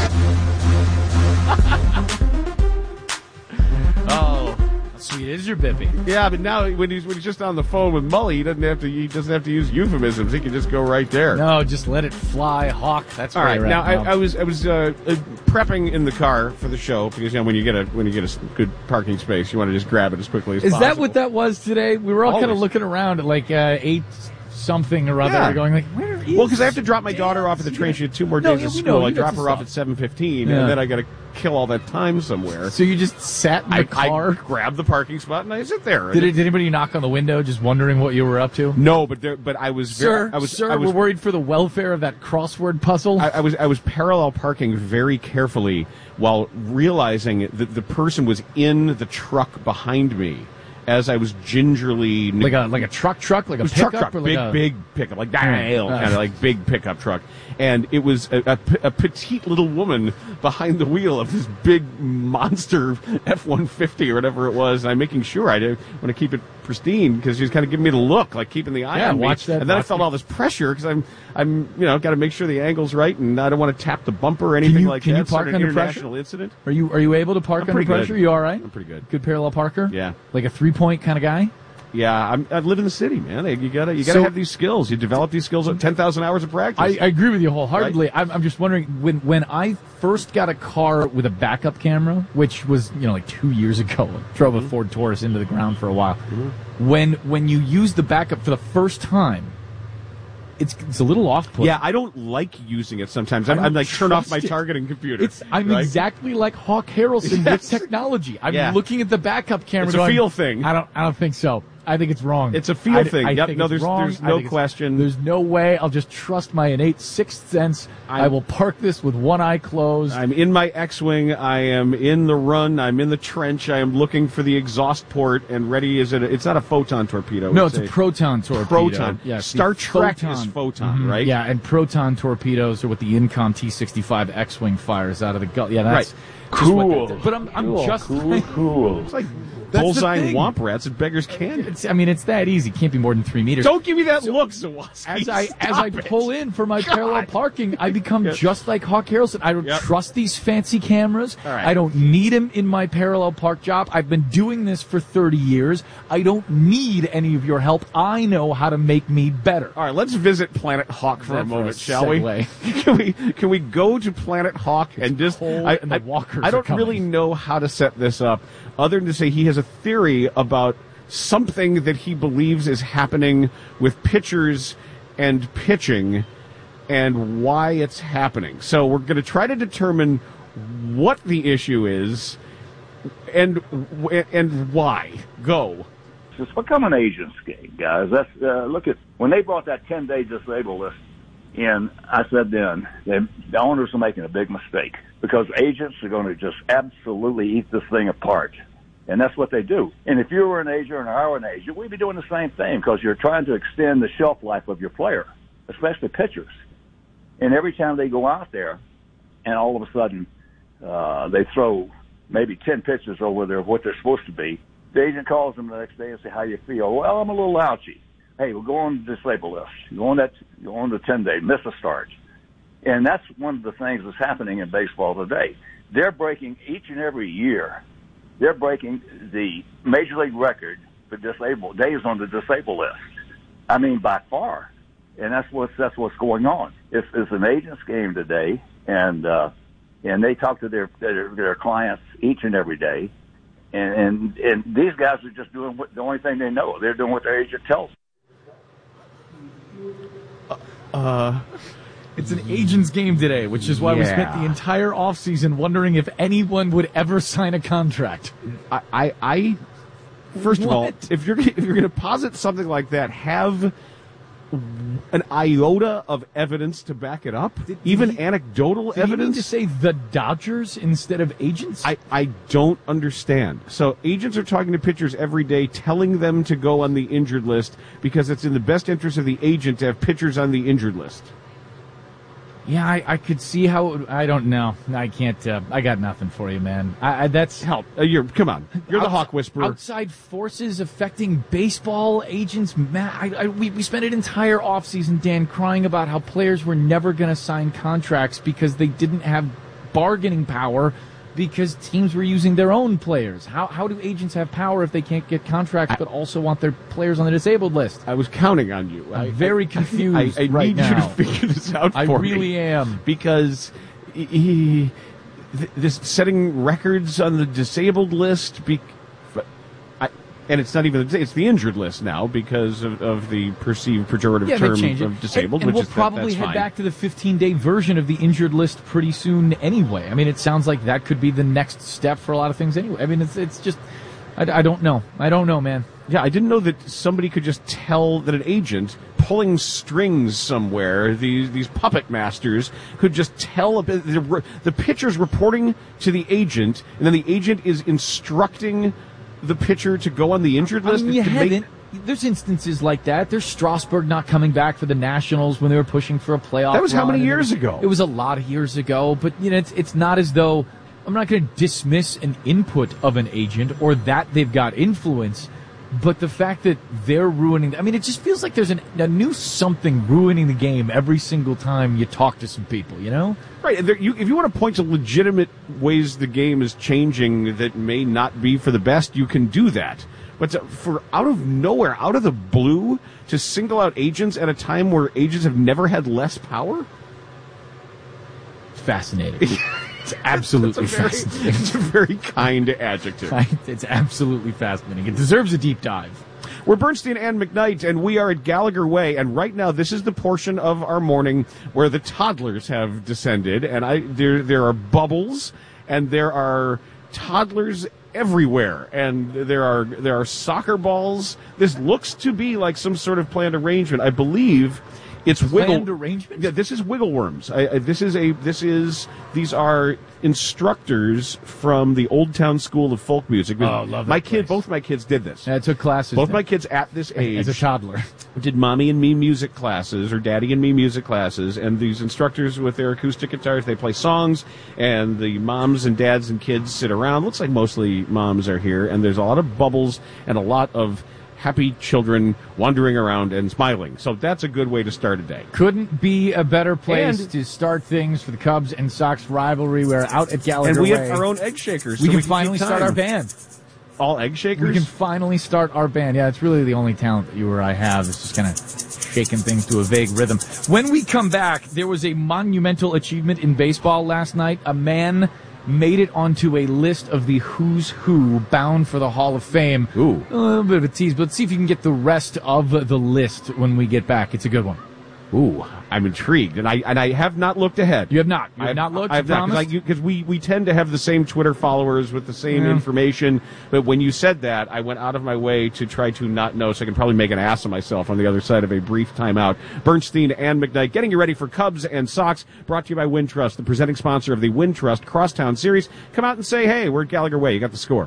Cubs. Oh, how sweet is your bippy? Yeah, but now when he's when he's just on the phone with Mully, he doesn't have to he doesn't have to use euphemisms. He can just go right there. No, just let it fly, Hawk. That's all where right. you're Now at I, I was I was uh, uh, prepping in the car for the show because you know when you get a when you get a good parking space, you want to just grab it as quickly as Is possible. that what that was today? We were all kind of Always. looking around at like uh, eight something or other, Yeah. going like, where is Well, because I have to drop my daughter off at the train. She had two more No, days yeah, of we school. know. I You got drop some her off stuff. at seven fifteen, Yeah. and then I got to kill all that time somewhere. So you just sat in the I, car? I grab the parking spot and I sit there. Did, it, did anybody knock on the window just wondering what you were up to? No, but there, but I was very, Sir, I was, sir, I was, we're worried for the welfare of that crossword puzzle. I, I was I was parallel parking very carefully while realizing that the person was in the truck behind me as I was gingerly like a like a truck truck, like a It was pickup, truck truck, or like big a, big pickup, like that Mm. kind of like big pickup truck, and it was a, a, a petite little woman behind the wheel of this big monster F one fifty or whatever it was, and I'm making sure I do want to keep it pristine because she was kind of giving me the look, like keeping the eye Yeah, on me. watch that- and then I watch felt that. all this pressure because I'm I'm you know got to make sure the angle's right, and I don't want to tap the bumper or anything Can you, like can that. you park Sort of under international pressure? incident. Are you are you able to park I'm under pretty good. pressure? You all right? I'm pretty good. Good parallel parker. Yeah. Like a three point kind of guy. Yeah, I'm, I live in the city, man. You gotta, you gotta So- have these skills. You develop these skills at ten thousand hours of practice. I, I agree with you wholeheartedly. I'm, I'm just wondering when when I first got a car with a backup camera, which was you know like two years ago, I drove Mm-hmm. a Ford Taurus into the ground for a while. When when you use the backup for the first time, it's it's a little off-putting. Yeah, I don't like using it sometimes. I'm, I I'm don't like, turn off my trust it. targeting computer. It's I'm right? exactly like Hawk Harrelson Yes. with technology. I'm Yeah. looking at the backup camera. It's a going, feel thing. I don't I don't think so. I think it's wrong. It's a feel I, thing. I yep. think No, it's there's, wrong. there's no think question. There's no way. I'll just trust my innate sixth sense. I, I will park this with one eye closed. I'm in my X-Wing. I am in the run. I'm in the trench. I am looking for the exhaust port and ready. Is it? A, it's not a photon torpedo. No, it's, it's a, a proton torpedo. Proton. Yeah, Star Trek photon. is photon, Mm-hmm. right? Yeah, and proton torpedoes are what the Incom T sixty-five X-Wing fires out of the gut. Yeah, that's right. Just Cool. what that did. But I'm, I'm Cool, just cool, cool. It's like That's bullseye the thing. womp rats at Beggars Canyon. It's, I mean, it's that easy. Can't be more than three meters. Don't give me that look, Zawaski. As I Stop as I it. pull in for my God. parallel parking, I become Yep. just like Hawk Harrelson. I don't Yep. trust these fancy cameras. All right. I don't need him in my parallel park job. I've been doing this for thirty years. I don't need any of your help. I know how to make me better. All right, let's visit Planet Hawk for That a for moment, a shall segue. we? Can we can we go to Planet Hawk and just? cold I, and the I- walkers I are don't coming. really know how to set this up, other than to say he has a theory about something that he believes is happening with pitchers and pitching, and why it's happening. So we're going to try to determine what the issue is, and and why. Go. It's become an agent's game, guys. That's uh, look at when they brought that ten-day disabled list in. I said then they, the owners are making a big mistake because agents are going to just absolutely eat this thing apart, and that's what they do. And if you were an agent and I were an agent, we'd be doing the same thing because you're trying to extend the shelf life of your player, especially pitchers. And every time they go out there, and all of a sudden uh, they throw maybe ten pitches over there of what they're supposed to be. The agent calls them the next day and say, "How you feel?" "Well, I'm a little ouchy." "Hey, we'll go on the disabled list. Go on that. Go on the ten day. Miss a start." And that's one of the things that's happening in baseball today. They're breaking each and every year. They're breaking the major league record for disabled days on the disabled list. I mean, by far. And that's what's that's what's going on. It's, it's an agent's game today, and uh, and they talk to their, their their clients each and every day. And, and and these guys are just doing what, the only thing they know. They're doing what their agent tells them. Uh, It's an agent's game today, which is why we spent Yeah. the entire offseason wondering if anyone would ever sign a contract. I, I, I first of all, What? if you're if you're going to posit something like that, have an iota of evidence to back it up, even anecdotal Did you evidence. need to say the Dodgers instead of agents? I, I don't understand. So agents are talking to pitchers every day, telling them to go on the injured list because it's in the best interest of the agent to have pitchers on the injured list. Yeah, I, I could see how. It would, I don't know. I can't. Uh, I got nothing for you, man. I, I, that's help. Uh, you're come on. You're the Hawk Whisperer. Outside forces affecting baseball agents. Man, I, I, we we spent an entire offseason, Dan, crying about how players were never going to sign contracts because they didn't have bargaining power because teams were using their own players. How how do agents have power if they can't get contracts but also want their players on the disabled list? I was counting on you. I'm I, very I, confused I, I right need now. you to figure this out I for me. really am. Because he, he, th- this setting records on the disabled list, be, I, and it's not even it's the injured list now because of, of the perceived pejorative Yeah, they term change it. of disabled, and, and which we'll is that- probably that's head fine. back to the fifteen-day version of the injured list pretty soon anyway. I mean, it sounds like that could be the next step for a lot of things anyway. I mean, it's it's just, I, I don't know. I don't know, man. Yeah, I didn't know that somebody could just tell that an agent pulling strings somewhere, these these puppet masters could just tell a bit, the, the pitcher's reporting to the agent, and then the agent is instructing the pitcher to go on the injured I list. mean, you to make- haven't. There's instances like that. There's Strasburg not coming back for the Nationals when they were pushing for a playoff. That was how run, many and years it- ago? It was a lot of years ago, but you know, it's it's not as though I'm not going to dismiss an input of an agent or that they've got influence. But the fact that they're ruining, I mean, it just feels like there's an, a new something ruining the game every single time you talk to some people, you know? Right. and There, you, if you want to point to legitimate ways the game is changing that may not be for the best, you can do that. But to, for out of nowhere, out of the blue, to single out agents at a time where agents have never had less power? Fascinating. It's absolutely It's a very- fascinating. It's a very kind adjective. It's absolutely fascinating. It deserves a deep dive. We're Bernstein and McKnight, and we are at Gallagher Way. And right now, this is the portion of our morning where the toddlers have descended, and I there there are bubbles, and there are toddlers everywhere, and there are there are soccer balls. This looks to be like some sort of planned arrangement. I believe it's wiggle. Planned arrangement? Yeah, this is wiggle worms. I, I, this is a this is these are instructors from the Old Town School of Folk Music. Oh, love that my kid, place. both my kids did this. Yeah, I took classes. Both then. my kids at this age, as a toddler, did mommy and me music classes or daddy and me music classes, and these instructors with their acoustic guitars, they play songs, and the moms and dads and kids sit around. Looks like mostly moms are here, and there's a lot of bubbles and a lot of happy children wandering around and smiling. So that's a good way to start a day. Couldn't be a better place And- to start things for the Cubs and Sox rivalry. We're out at Gallagher And we Way. have our own egg shakers. We so can we can finally keep start time. our band. All egg shakers? We can finally start our band. Yeah, it's really the only talent that you or I have. It's just kind of shaking things to a vague rhythm. When we come back, there was a monumental achievement in baseball last night. A man made it onto a list of the who's who bound for the Hall of Fame. Ooh. A little bit of a tease, but let's see if you can get the rest of the list when we get back. It's a good one. Ooh, I'm intrigued, and I and I have not looked ahead. You have not. You have I've not looked. I have you not promised? because we we tend to have the same Twitter followers with the same Yeah. information. But when you said that, I went out of my way to try to not know, so I can probably make an ass of myself on the other side of a brief timeout. Bernstein and McKnight getting you ready for Cubs and Sox. Brought to you by Wintrust, the presenting sponsor of the Wintrust Crosstown Series. Come out and say, hey, we're at Gallagher Way. You got the score.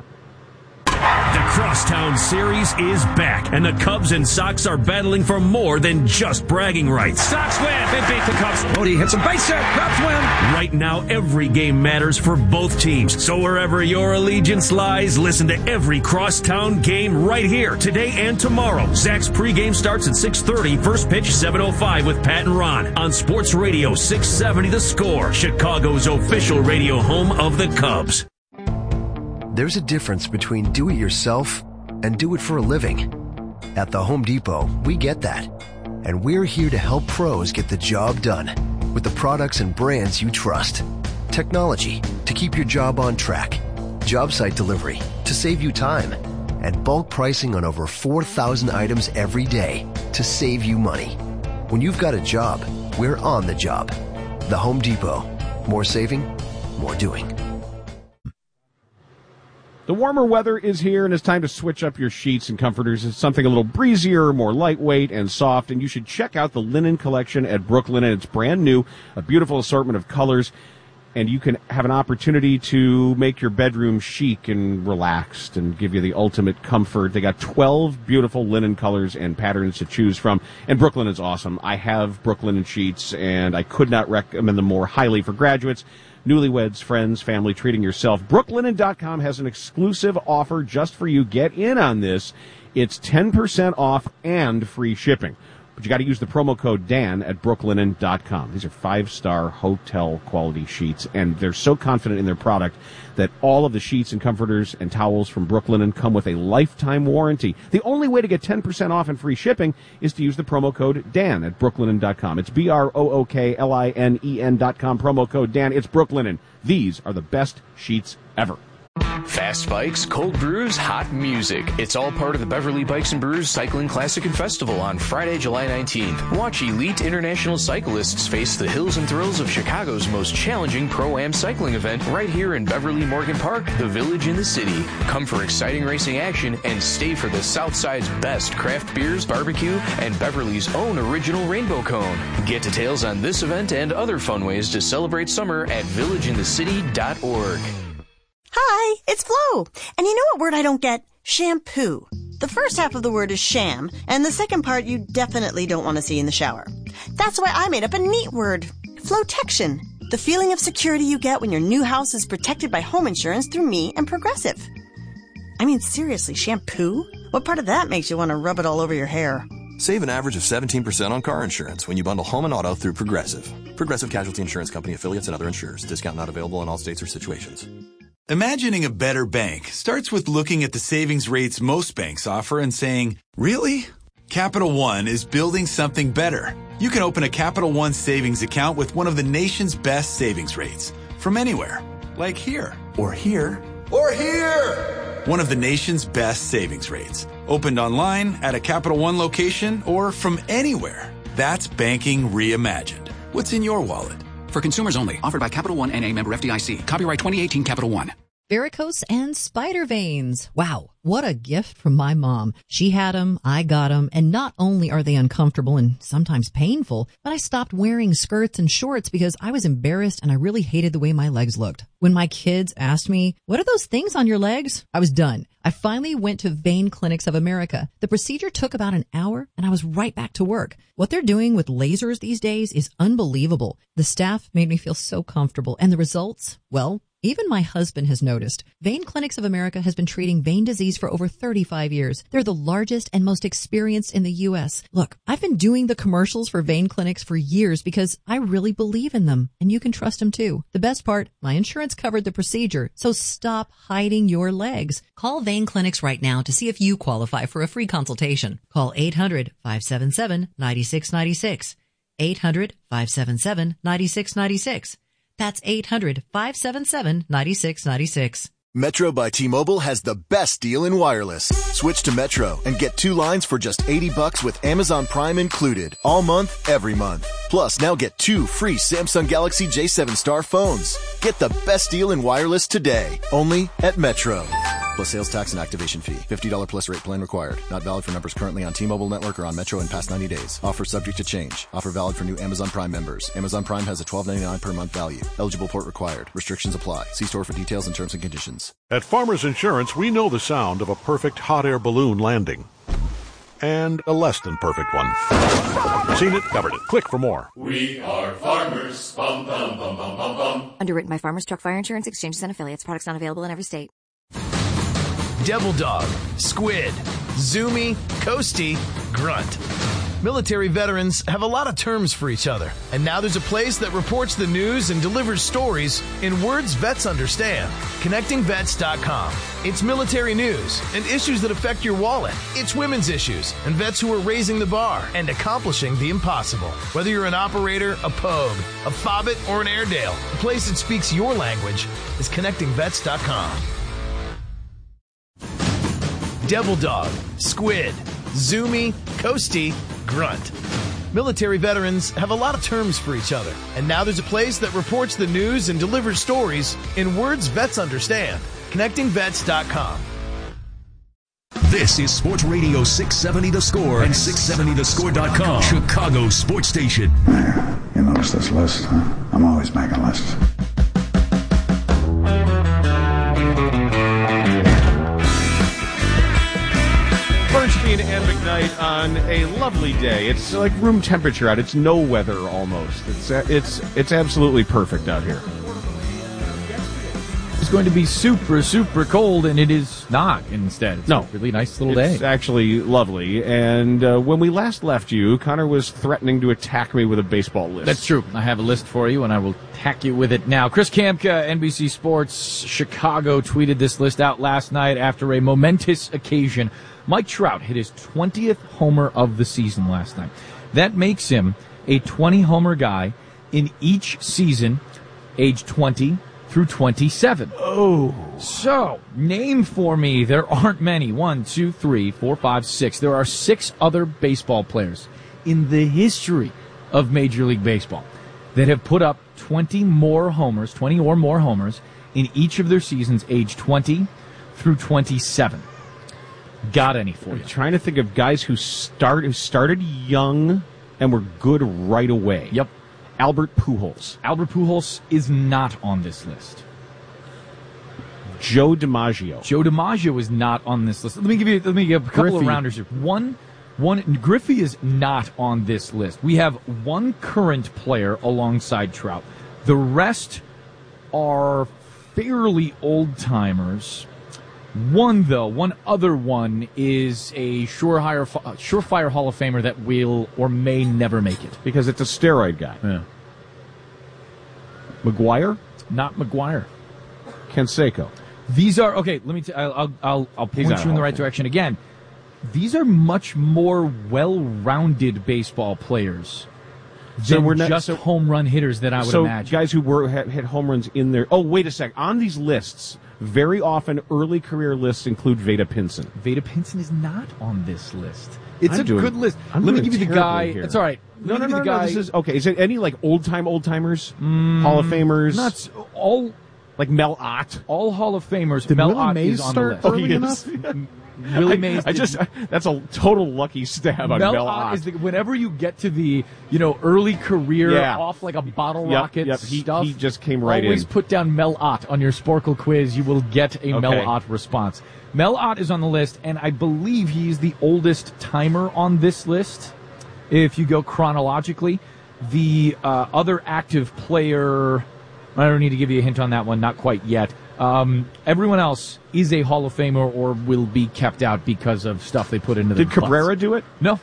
The Crosstown Series is back, and the Cubs and Sox are battling for more than just bragging rights. Sox win. They beat the Cubs. Bodie hits a base hit. Cubs win. Right now, every game matters for both teams. So wherever your allegiance lies, listen to every Crosstown game right here, today and tomorrow. Zach's pregame starts at six thirty, first pitch seven oh five with Pat and Ron on Sports Radio six seventy The Score, Chicago's official radio home of the Cubs. There's a difference between do it yourself and do it for a living. At the Home Depot, we get that. And we're here to help pros get the job done with the products and brands you trust. Technology to keep your job on track. Job site delivery to save you time. And bulk pricing on over four thousand items every day to save you money. When you've got a job, we're on the job. The Home Depot. More saving, more doing. The warmer weather is here, and it's time to switch up your sheets and comforters. It's something a little breezier, more lightweight and soft, and you should check out the linen collection at Brooklinen. It's brand new, a beautiful assortment of colors, and you can have an opportunity to make your bedroom chic and relaxed and give you the ultimate comfort. They got twelve beautiful linen colors and patterns to choose from, and Brooklinen is awesome. I have Brooklinen sheets, and I could not recommend them more highly for graduates, newlyweds, friends, family, treating yourself. Brooklinen dot com has an exclusive offer just for you. Get in on this. It's ten percent off and free shipping. But you got to use the promo code Dan at Brooklinen dot com. These are five-star hotel quality sheets, and they're so confident in their product that all of the sheets and comforters and towels from Brooklinen come with a lifetime warranty. The only way to get ten percent off and free shipping is to use the promo code Dan at Brooklinen dot com. It's B R O O K L I N E N dot com, promo code Dan. It's Brooklinen. These are the best sheets ever. Fast bikes, cold brews, hot music. It's all part of the Beverly Bikes and Brews Cycling Classic and Festival on Friday, July nineteenth. Watch elite international cyclists face the hills and thrills of Chicago's most challenging Pro-Am cycling event right here in Beverly Morgan Park, the village in the city. Come for exciting racing action and stay for the Southside's best craft beers, barbecue, and Beverly's own original rainbow cone. Get details on this event and other fun ways to celebrate summer at village in the city dot org. Hi, it's Flo. And you know what word I don't get? Shampoo. The first half of the word is sham, and the second part you definitely don't want to see in the shower. That's why I made up a neat word. Flotection. The feeling of security you get when your new house is protected by home insurance through me and Progressive. I mean, seriously, shampoo? What part of that makes you want to rub it all over your hair? Save an average of seventeen percent on car insurance when you bundle home and auto through Progressive. Progressive Casualty Insurance Company affiliates and other insurers. Discount not available in all states or situations. Imagining a better bank starts with looking at the savings rates most banks offer and saying, really? Capital One is building something better. You can open a Capital One savings account with one of the nation's best savings rates from anywhere, like here, or here, or here. One of the nation's best savings rates. Opened online, at a Capital One location, or from anywhere. That's banking reimagined. What's in your wallet? For consumers only. Offered by Capital One N A member F D I C. Copyright twenty eighteen Capital One. Varicose and spider veins. Wow, what a gift from my mom. She had them, I got them, and not only are they uncomfortable and sometimes painful, but I stopped wearing skirts and shorts because I was embarrassed and I really hated the way my legs looked. When my kids asked me, "What are those things on your legs?" I was done. I finally went to Vein Clinics of America. The procedure took about an hour and I was right back to work. What they're doing with lasers these days is unbelievable. The staff made me feel so comfortable, and the results, well, even my husband has noticed. Vein Clinics of America has been treating vein disease for over thirty-five years. They're the largest and most experienced in the U S. Look, I've been doing the commercials for Vein Clinics for years because I really believe in them, and you can trust them too. The best part, my insurance covered the procedure, so stop hiding your legs. Call Vein Clinics right now to see if you qualify for a free consultation. Call eight hundred, five seven seven, nine six nine six. eight hundred, five seven seven, nine six nine six. That's eight hundred, five seven seven, nine six nine six. Metro by T-Mobile has the best deal in wireless. Switch to Metro and get two lines for just eighty bucks with Amazon Prime included. All month, every month. Plus, now get two free Samsung Galaxy J seven Star phones. Get the best deal in wireless today. Only at Metro. Plus sales tax and activation fee. fifty dollars plus rate plan required. Not valid for numbers currently on T-Mobile network or on Metro in past ninety days. Offer subject to change. Offer valid for new Amazon Prime members. Amazon Prime has a twelve ninety-nine per month value. Eligible port required. Restrictions apply. See store for details and terms and conditions. At Farmers Insurance, we know the sound of a perfect hot air balloon landing. And a less than perfect one. Seen it, covered it. Click for more. We are farmers. Bum, bum, bum, bum, bum, bum. Underwritten by Farmers Truck Fire Insurance Exchanges and Affiliates. Products not available in every state. Devil Dog, Squid, Zoomy, Coastie, Grunt. Military veterans have a lot of terms for each other, and now there's a place that reports the news and delivers stories in words vets understand. Connecting Vets dot com. It's military news and issues that affect your wallet. It's women's issues and vets who are raising the bar and accomplishing the impossible. Whether you're an operator, a pogue, a fobbit, or an Airedale, the place that speaks your language is Connecting Vets dot com. Devil Dog, Squid, Zoomy, Coastie, Grunt. Military veterans have a lot of terms for each other, and now there's a place that reports the news and delivers stories in words vets understand. Connecting Vets dot com. This is Sports Radio six seventy The Score and six seventy the score dot com, Chicago sports station. Yeah, you notice this list, huh? I'm always making lists. Bernstein and McKnight on a lovely day. It's like room temperature out. It's no weather almost. It's it's it's absolutely perfect out here. It's going to be super, super cold, and it is not instead. It's no. a really nice little day. It's actually lovely. And uh, when we last left you, Connor was threatening to attack me with a baseball list. That's true. I have a list for you, and I will attack you with it now. Chris Kamka, N B C Sports Chicago, tweeted this list out last night after a momentous occasion. Mike Trout hit his twentieth homer of the season last night. That makes him a twenty-homer guy in each season, age twenty through twenty-seven. Oh. So, name for me, there aren't many. One, two, three, four, five, six. There are six other baseball players in the history of Major League Baseball that have put up twenty more homers, twenty or more homers, in each of their seasons, age twenty through twenty-seven. Got any for you? I'm trying to think of guys who start who started young and were good right away. Yep. Albert Pujols. Albert Pujols is not on this list. Joe DiMaggio. Joe DiMaggio is not on this list. Let me give you let me give a couple Griffey. of rounders here. One one Griffey is not on this list. We have one current player alongside Trout. The rest are fairly old timers. One, though, one other one is a surefire, surefire Hall of Famer that will or may never make it. Because it's a steroid guy. Yeah. McGuire? Not McGuire. Canseco. These are, okay, let me, t- I'll, I'll, I'll, I'll point you in the right direction again. These are much more well-rounded baseball players so than we're not, just so, home run hitters that I would so imagine. Guys who were hit home runs in there. Oh, wait a sec. On these lists, very often early career lists include Veda Pinson. Veda Pinson is not on this list. It's I'm a doing, good list. I'm Let me doing give you the guy. here. It's all right. No, no, no, the no. guy. This is okay. Is it any like old time old timers, mm, Hall of Famers? Not all. Like Mel Ott. All Hall of Famers. Did Mel Willie Ott Mays is on start the early list. enough? Willie Mays. I, I did- just that's a total lucky stab on Mel, Mel Ott Ott. is the, whenever you get to the you know early career Yeah. off like a bottle Yep, rocket yep, he- stuff. he just came right always in. put down Mel Ott on your Sporkle quiz. You will get a Mel Okay. Ott response. Mel Ott is on the list, and I believe he's the oldest timer on this list. If you go chronologically, the uh, other active player. I don't need to give you a hint on that one, not quite yet. Um, everyone else is a Hall of Famer or will be kept out because of stuff they put into the Did Cabrera do it? No.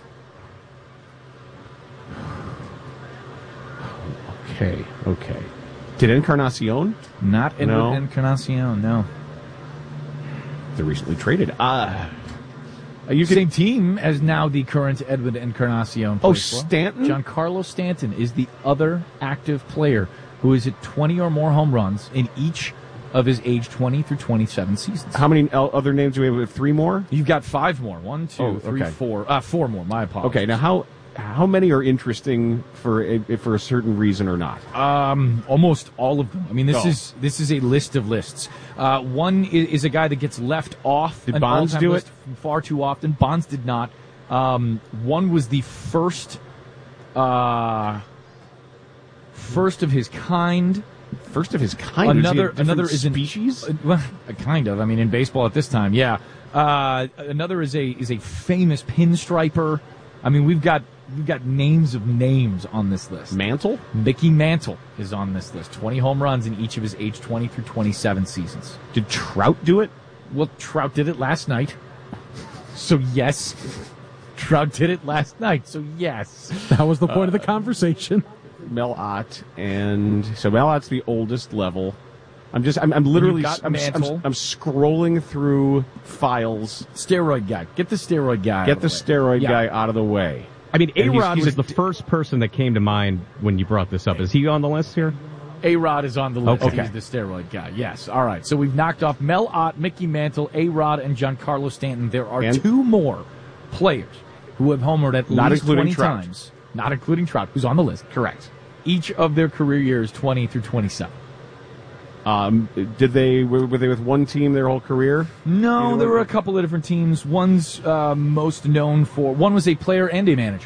Okay, okay. Did Encarnacion? Not Edward No. Encarnacion, no. They're recently traded. Uh, you Same team as now the current Edward Encarnacion. Oh, plays for. Stanton? Giancarlo Stanton is the other active player who has hit twenty or more home runs in each of his age twenty through twenty-seven seasons. How many el- other names do we have? We have three more? You've got five more. One, two, Oh, three, okay. four. Uh, four more. My apologies. Okay, now how how many are interesting for a, for a certain reason or not? Um, almost all of them. I mean, this Oh. is this is a list of lists. Uh, one is, is a guy that gets left off. Did an Bonds all-time do list far too often? Bonds did not. Um, one was the first, uh, first of his kind. First of his kind. Is he a Another different another is an species. uh, well, kind of. I mean, in baseball at this time, yeah. Uh, another is a is a famous pinstriper. I mean, we've got we've got names of names on this list. Mantle? Mickey Mantle is on this list. twenty home runs in each of his age twenty through twenty-seven seasons. Did Trout do it? Well, Trout did it last night. So yes. Trout did it last night. So yes. That was the point of the conversation. Mel Ott, and so Mel Ott's the oldest level. I'm just, I'm, I'm literally, You've got I'm, I'm, Mantle. I'm scrolling through files. Steroid guy. Get the steroid guy. Get out the of the way. steroid Yeah. guy out of the way. I mean, And he's- A-Rod he's was a- the first person that came to mind when you brought this up. Is he on the list here? A-Rod is on the list. Okay. He's the steroid guy. Yes. All right. So we've knocked off Mel Ott, Mickey Mantle, A-Rod, and Giancarlo Stanton. There are And- two more players who have homered at Not least including twenty Trout. times. Not including Trout, who's on the list. Correct. Each of their career years, twenty through twenty-seven. Um, did they were, were they with one team their whole career? No, Either there way. were a couple of different teams. One's uh, most known for, one was a player and a manager.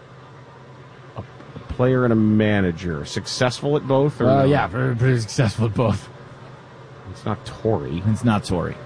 A player and a manager, successful at both. Or Uh, no? yeah, very, very successful at both. It's not Torrey. It's not Torrey.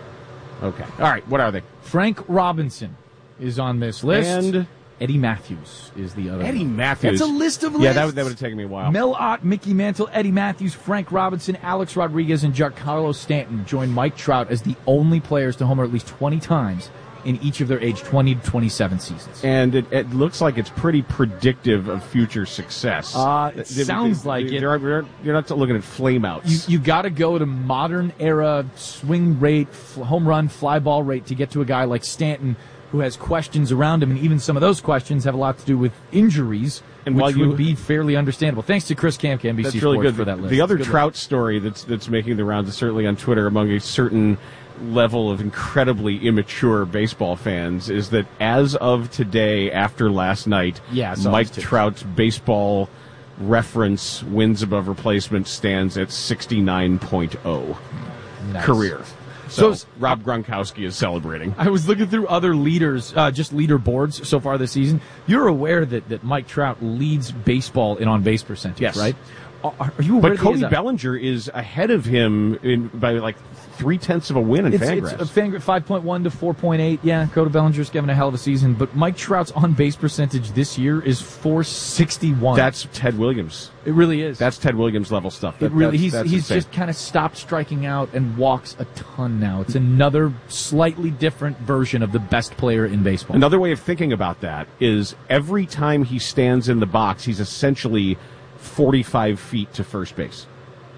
Okay. All right. What are they? Frank Robinson is on this list. And Eddie Matthews is the other Eddie one. Matthews. That's a list of lists. Yeah, that would, that would have taken me a while. Mel Ott, Mickey Mantle, Eddie Matthews, Frank Robinson, Alex Rodriguez, and Giancarlo Stanton joined Mike Trout as the only players to homer at least twenty times in each of their age twenty to twenty-seven seasons. And it, it looks like it's pretty predictive of future success. Uh, it They- sounds they- like they- it. You're, you're, you're not looking at flameouts. You, you got to go to modern era swing rate, f- home run, fly ball rate to get to a guy like Stanton, who has questions around him, and even some of those questions have a lot to do with injuries, And which while you- would be fairly understandable. Thanks to Chris Kamka, N B C That's really Sports, good. for that list. The other Good Trout list. story that's that's making the rounds is certainly on Twitter among a certain level of incredibly immature baseball fans is that as of today, after last night, Yeah, I saw Mike this too. Trout's baseball reference wins above replacement stands at sixty-nine point oh Nice. career. So, So- Rob Gronkowski is celebrating. I was looking through other leaders, uh, just leaderboards so far this season. You're aware that, that Mike Trout leads baseball in on-base percentage, Yes. right? Are, are you aware But that he Cody is a- Bellinger is ahead of him in, by like three tenths of a win in It's, Fangraphs. it's a Fangra- five point one to four point eight. Yeah, Cody Bellinger's given a hell of a season, but Mike Trout's on-base percentage this year is four sixty-one. That's Ted Williams. It really is. That's Ted Williams level stuff. It That- really, that's- he's that's he's insane. just kind of stopped striking out and walks a ton now. It's another slightly different version of the best player in baseball. Another way of thinking about that is every time he stands in the box, he's essentially forty-five feet to first base.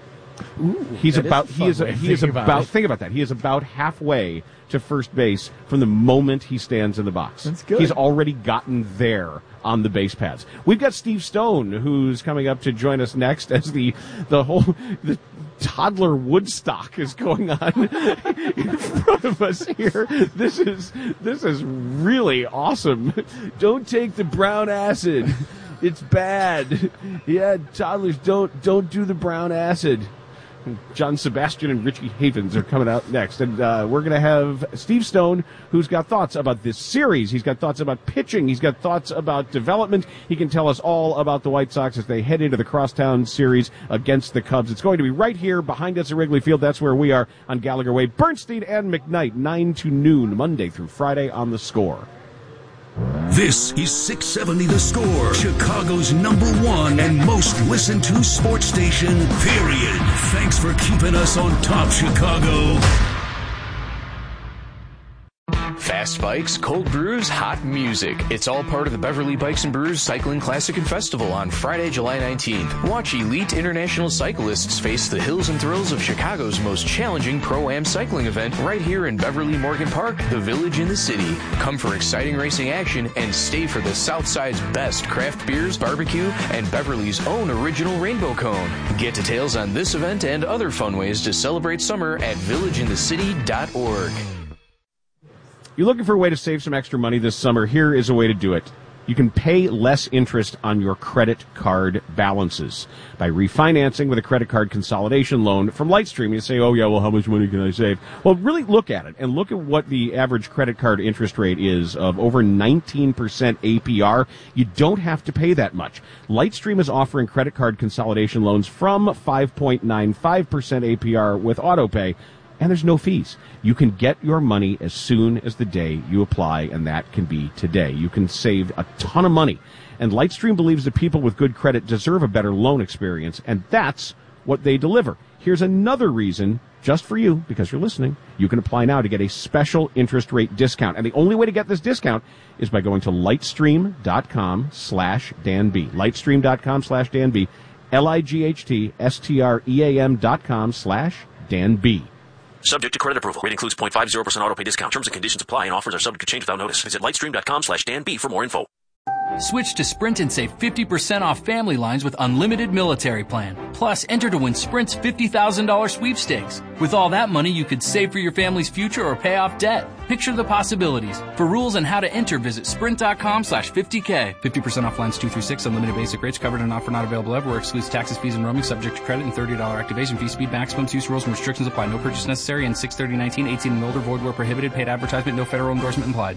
Ooh, he's that is about a he fun is way of he is thinking about about it. think about that. He is about halfway to first base from the moment he stands in the box. That's good. He's already gotten there on the base pads. We've got Steve Stone, who's coming up to join us next as the the whole the toddler Woodstock is going on in front of us here. This is this is really awesome. Don't take the brown acid. It's bad. Yeah, toddlers don't don't do the brown acid. John Sebastian and Richie Havens are coming out next. And uh, we're going to have Steve Stone, who's got thoughts about this series. He's got thoughts about pitching. He's got thoughts about development. He can tell us all about the White Sox as they head into the Crosstown series against the Cubs. It's going to be right here behind us at Wrigley Field. That's where we are on Gallagher Way. Bernstein and McKnight, nine to noon, Monday through Friday on The Score. This is six seventy The Score, Chicago's number one and most listened to sports station, period. Thanks for keeping us on top, Chicago. Fast bikes, cold brews, hot music. It's all part of the Beverly Bikes and Brews Cycling Classic and Festival on Friday, July nineteenth. Watch elite international cyclists face the hills and thrills of Chicago's most challenging Pro-Am cycling event right here in Beverly Morgan Park, the village in the city. Come for exciting racing action and stay for the Southside's best craft beers, barbecue, and Beverly's own original rainbow cone. Get details on this event and other fun ways to celebrate summer at village in the city dot org. You're looking for a way to save some extra money this summer? Here is a way to do it. You can pay less interest on your credit card balances by refinancing with a credit card consolidation loan from Lightstream. You say, oh, yeah, well, how much money can I save? Well, really look at it and look at what the average credit card interest rate is of over nineteen percent A P R. You don't have to pay that much. Lightstream is offering credit card consolidation loans from five point nine five percent A P R with AutoPay. And there's no fees. You can get your money as soon as the day you apply, and that can be today. You can save a ton of money. And Lightstream believes that people with good credit deserve a better loan experience, and that's what they deliver. Here's another reason, just for you, because you're listening, you can apply now to get a special interest rate discount. And the only way to get this discount is by going to lightstream.com slash Dan B. Lightstream.com slash Dan B. L-I-G-H-T-S-T-R-E-A-M dot com slash Dan B. Subject to credit approval. Rate includes zero point five zero percent auto pay discount. Terms and conditions apply, and offers are subject to change without notice. Visit lightstream.com slash Dan B for more info. Switch to Sprint and save fifty percent off family lines with unlimited military plan. Plus, enter to win Sprint's fifty thousand dollars sweepstakes. With all that money, you could save for your family's future or pay off debt. Picture the possibilities. For rules and how to enter, visit sprint.com slash 50K. fifty percent off lines two through six, unlimited basic rates, covered and offer not available everywhere, excludes taxes, fees, and roaming, subject to credit and thirty dollars activation fee. Speed maximums, use rules and restrictions apply. No purchase necessary, and six thirty nineteen, eighteen and older, void where prohibited, paid advertisement, no federal endorsement implied.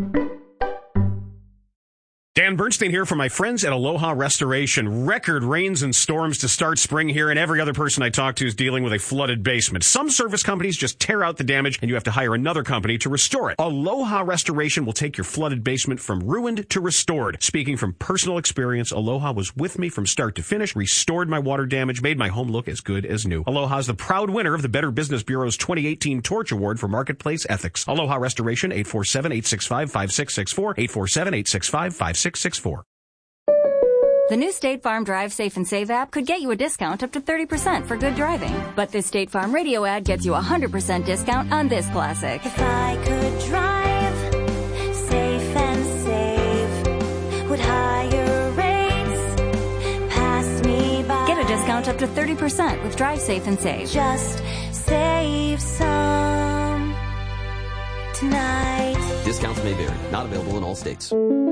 Dan Bernstein here for my friends at Aloha Restoration. Record rains and storms to start spring here, and every other person I talk to is dealing with a flooded basement. Some service companies just tear out the damage, and you have to hire another company to restore it. Aloha Restoration will take your flooded basement from ruined to restored. Speaking from personal experience, Aloha was with me from start to finish, restored my water damage, made my home look as good as new. Aloha is the proud winner of the Better Business Bureau's twenty eighteen Torch Award for Marketplace Ethics. Aloha Restoration, eight four seven, eight six five, five six six four, eight four seven, eight six five, five six six four. The new State Farm Drive Safe and Save app could get you a discount up to thirty percent for good driving. But this State Farm radio ad gets you a one hundred percent discount on this classic. If I could drive safe and save, would higher rates pass me by? Get a discount up to thirty percent with Drive Safe and Save. Just save some tonight. Discounts may vary. Not available in all states.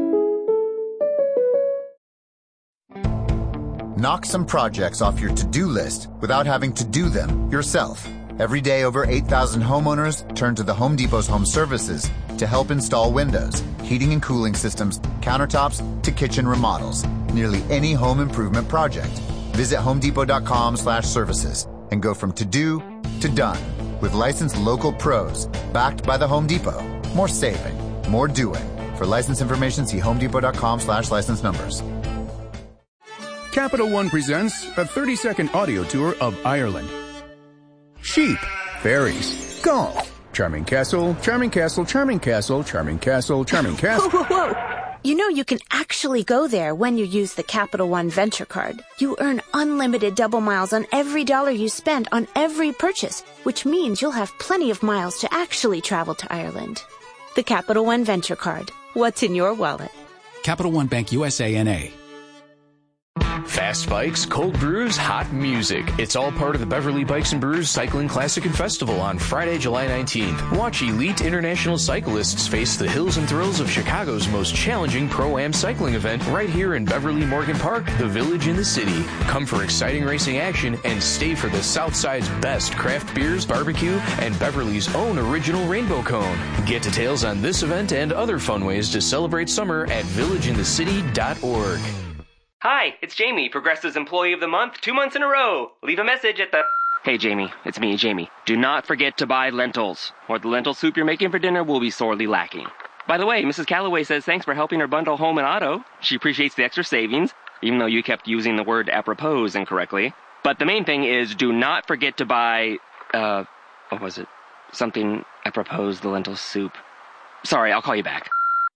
Knock some projects off your to-do list without having to do them yourself. Every day, over eight thousand homeowners turn to the Home Depot's home services to help install windows, heating and cooling systems, countertops, to kitchen remodels. Nearly any home improvement project. Visit homedepot.com slash services and go from to-do to done with licensed local pros backed by the Home Depot. More saving, more doing. For license information, see homedepot.com slash license numbers. Capital One presents a thirty-second audio tour of Ireland. Sheep, fairies, golf, charming castle, charming castle, charming castle, charming castle, charming castle. Whoa, whoa, whoa. You know you can actually go there when you use the Capital One Venture Card. You earn unlimited double miles on every dollar you spend on every purchase, which means you'll have plenty of miles to actually travel to Ireland. The Capital One Venture Card. What's in your wallet? Capital One Bank U S A N A. Fast bikes, cold brews, hot music. It's all part of the Beverly Bikes and Brews Cycling Classic and Festival on Friday, July nineteenth. Watch elite international cyclists face the hills and thrills of Chicago's most challenging Pro-Am cycling event right here in Beverly Morgan Park, the village in the city. Come for exciting racing action and stay for the Southside's best craft beers, barbecue, and Beverly's own original rainbow cone. Get details on this event and other fun ways to celebrate summer at village in the city dot org. Hi, it's Jamie, Progressive's Employee of the Month, two months in a row. Leave a message at the... Hey, Jamie, it's me, Jamie. Do not forget to buy lentils, or the lentil soup you're making for dinner will be sorely lacking. By the way, Missus Calloway says thanks for helping her bundle home and auto. She appreciates the extra savings, even though you kept using the word apropos incorrectly. But the main thing is do not forget to buy, uh, what was it? Something apropos the lentil soup. Sorry, I'll call you back.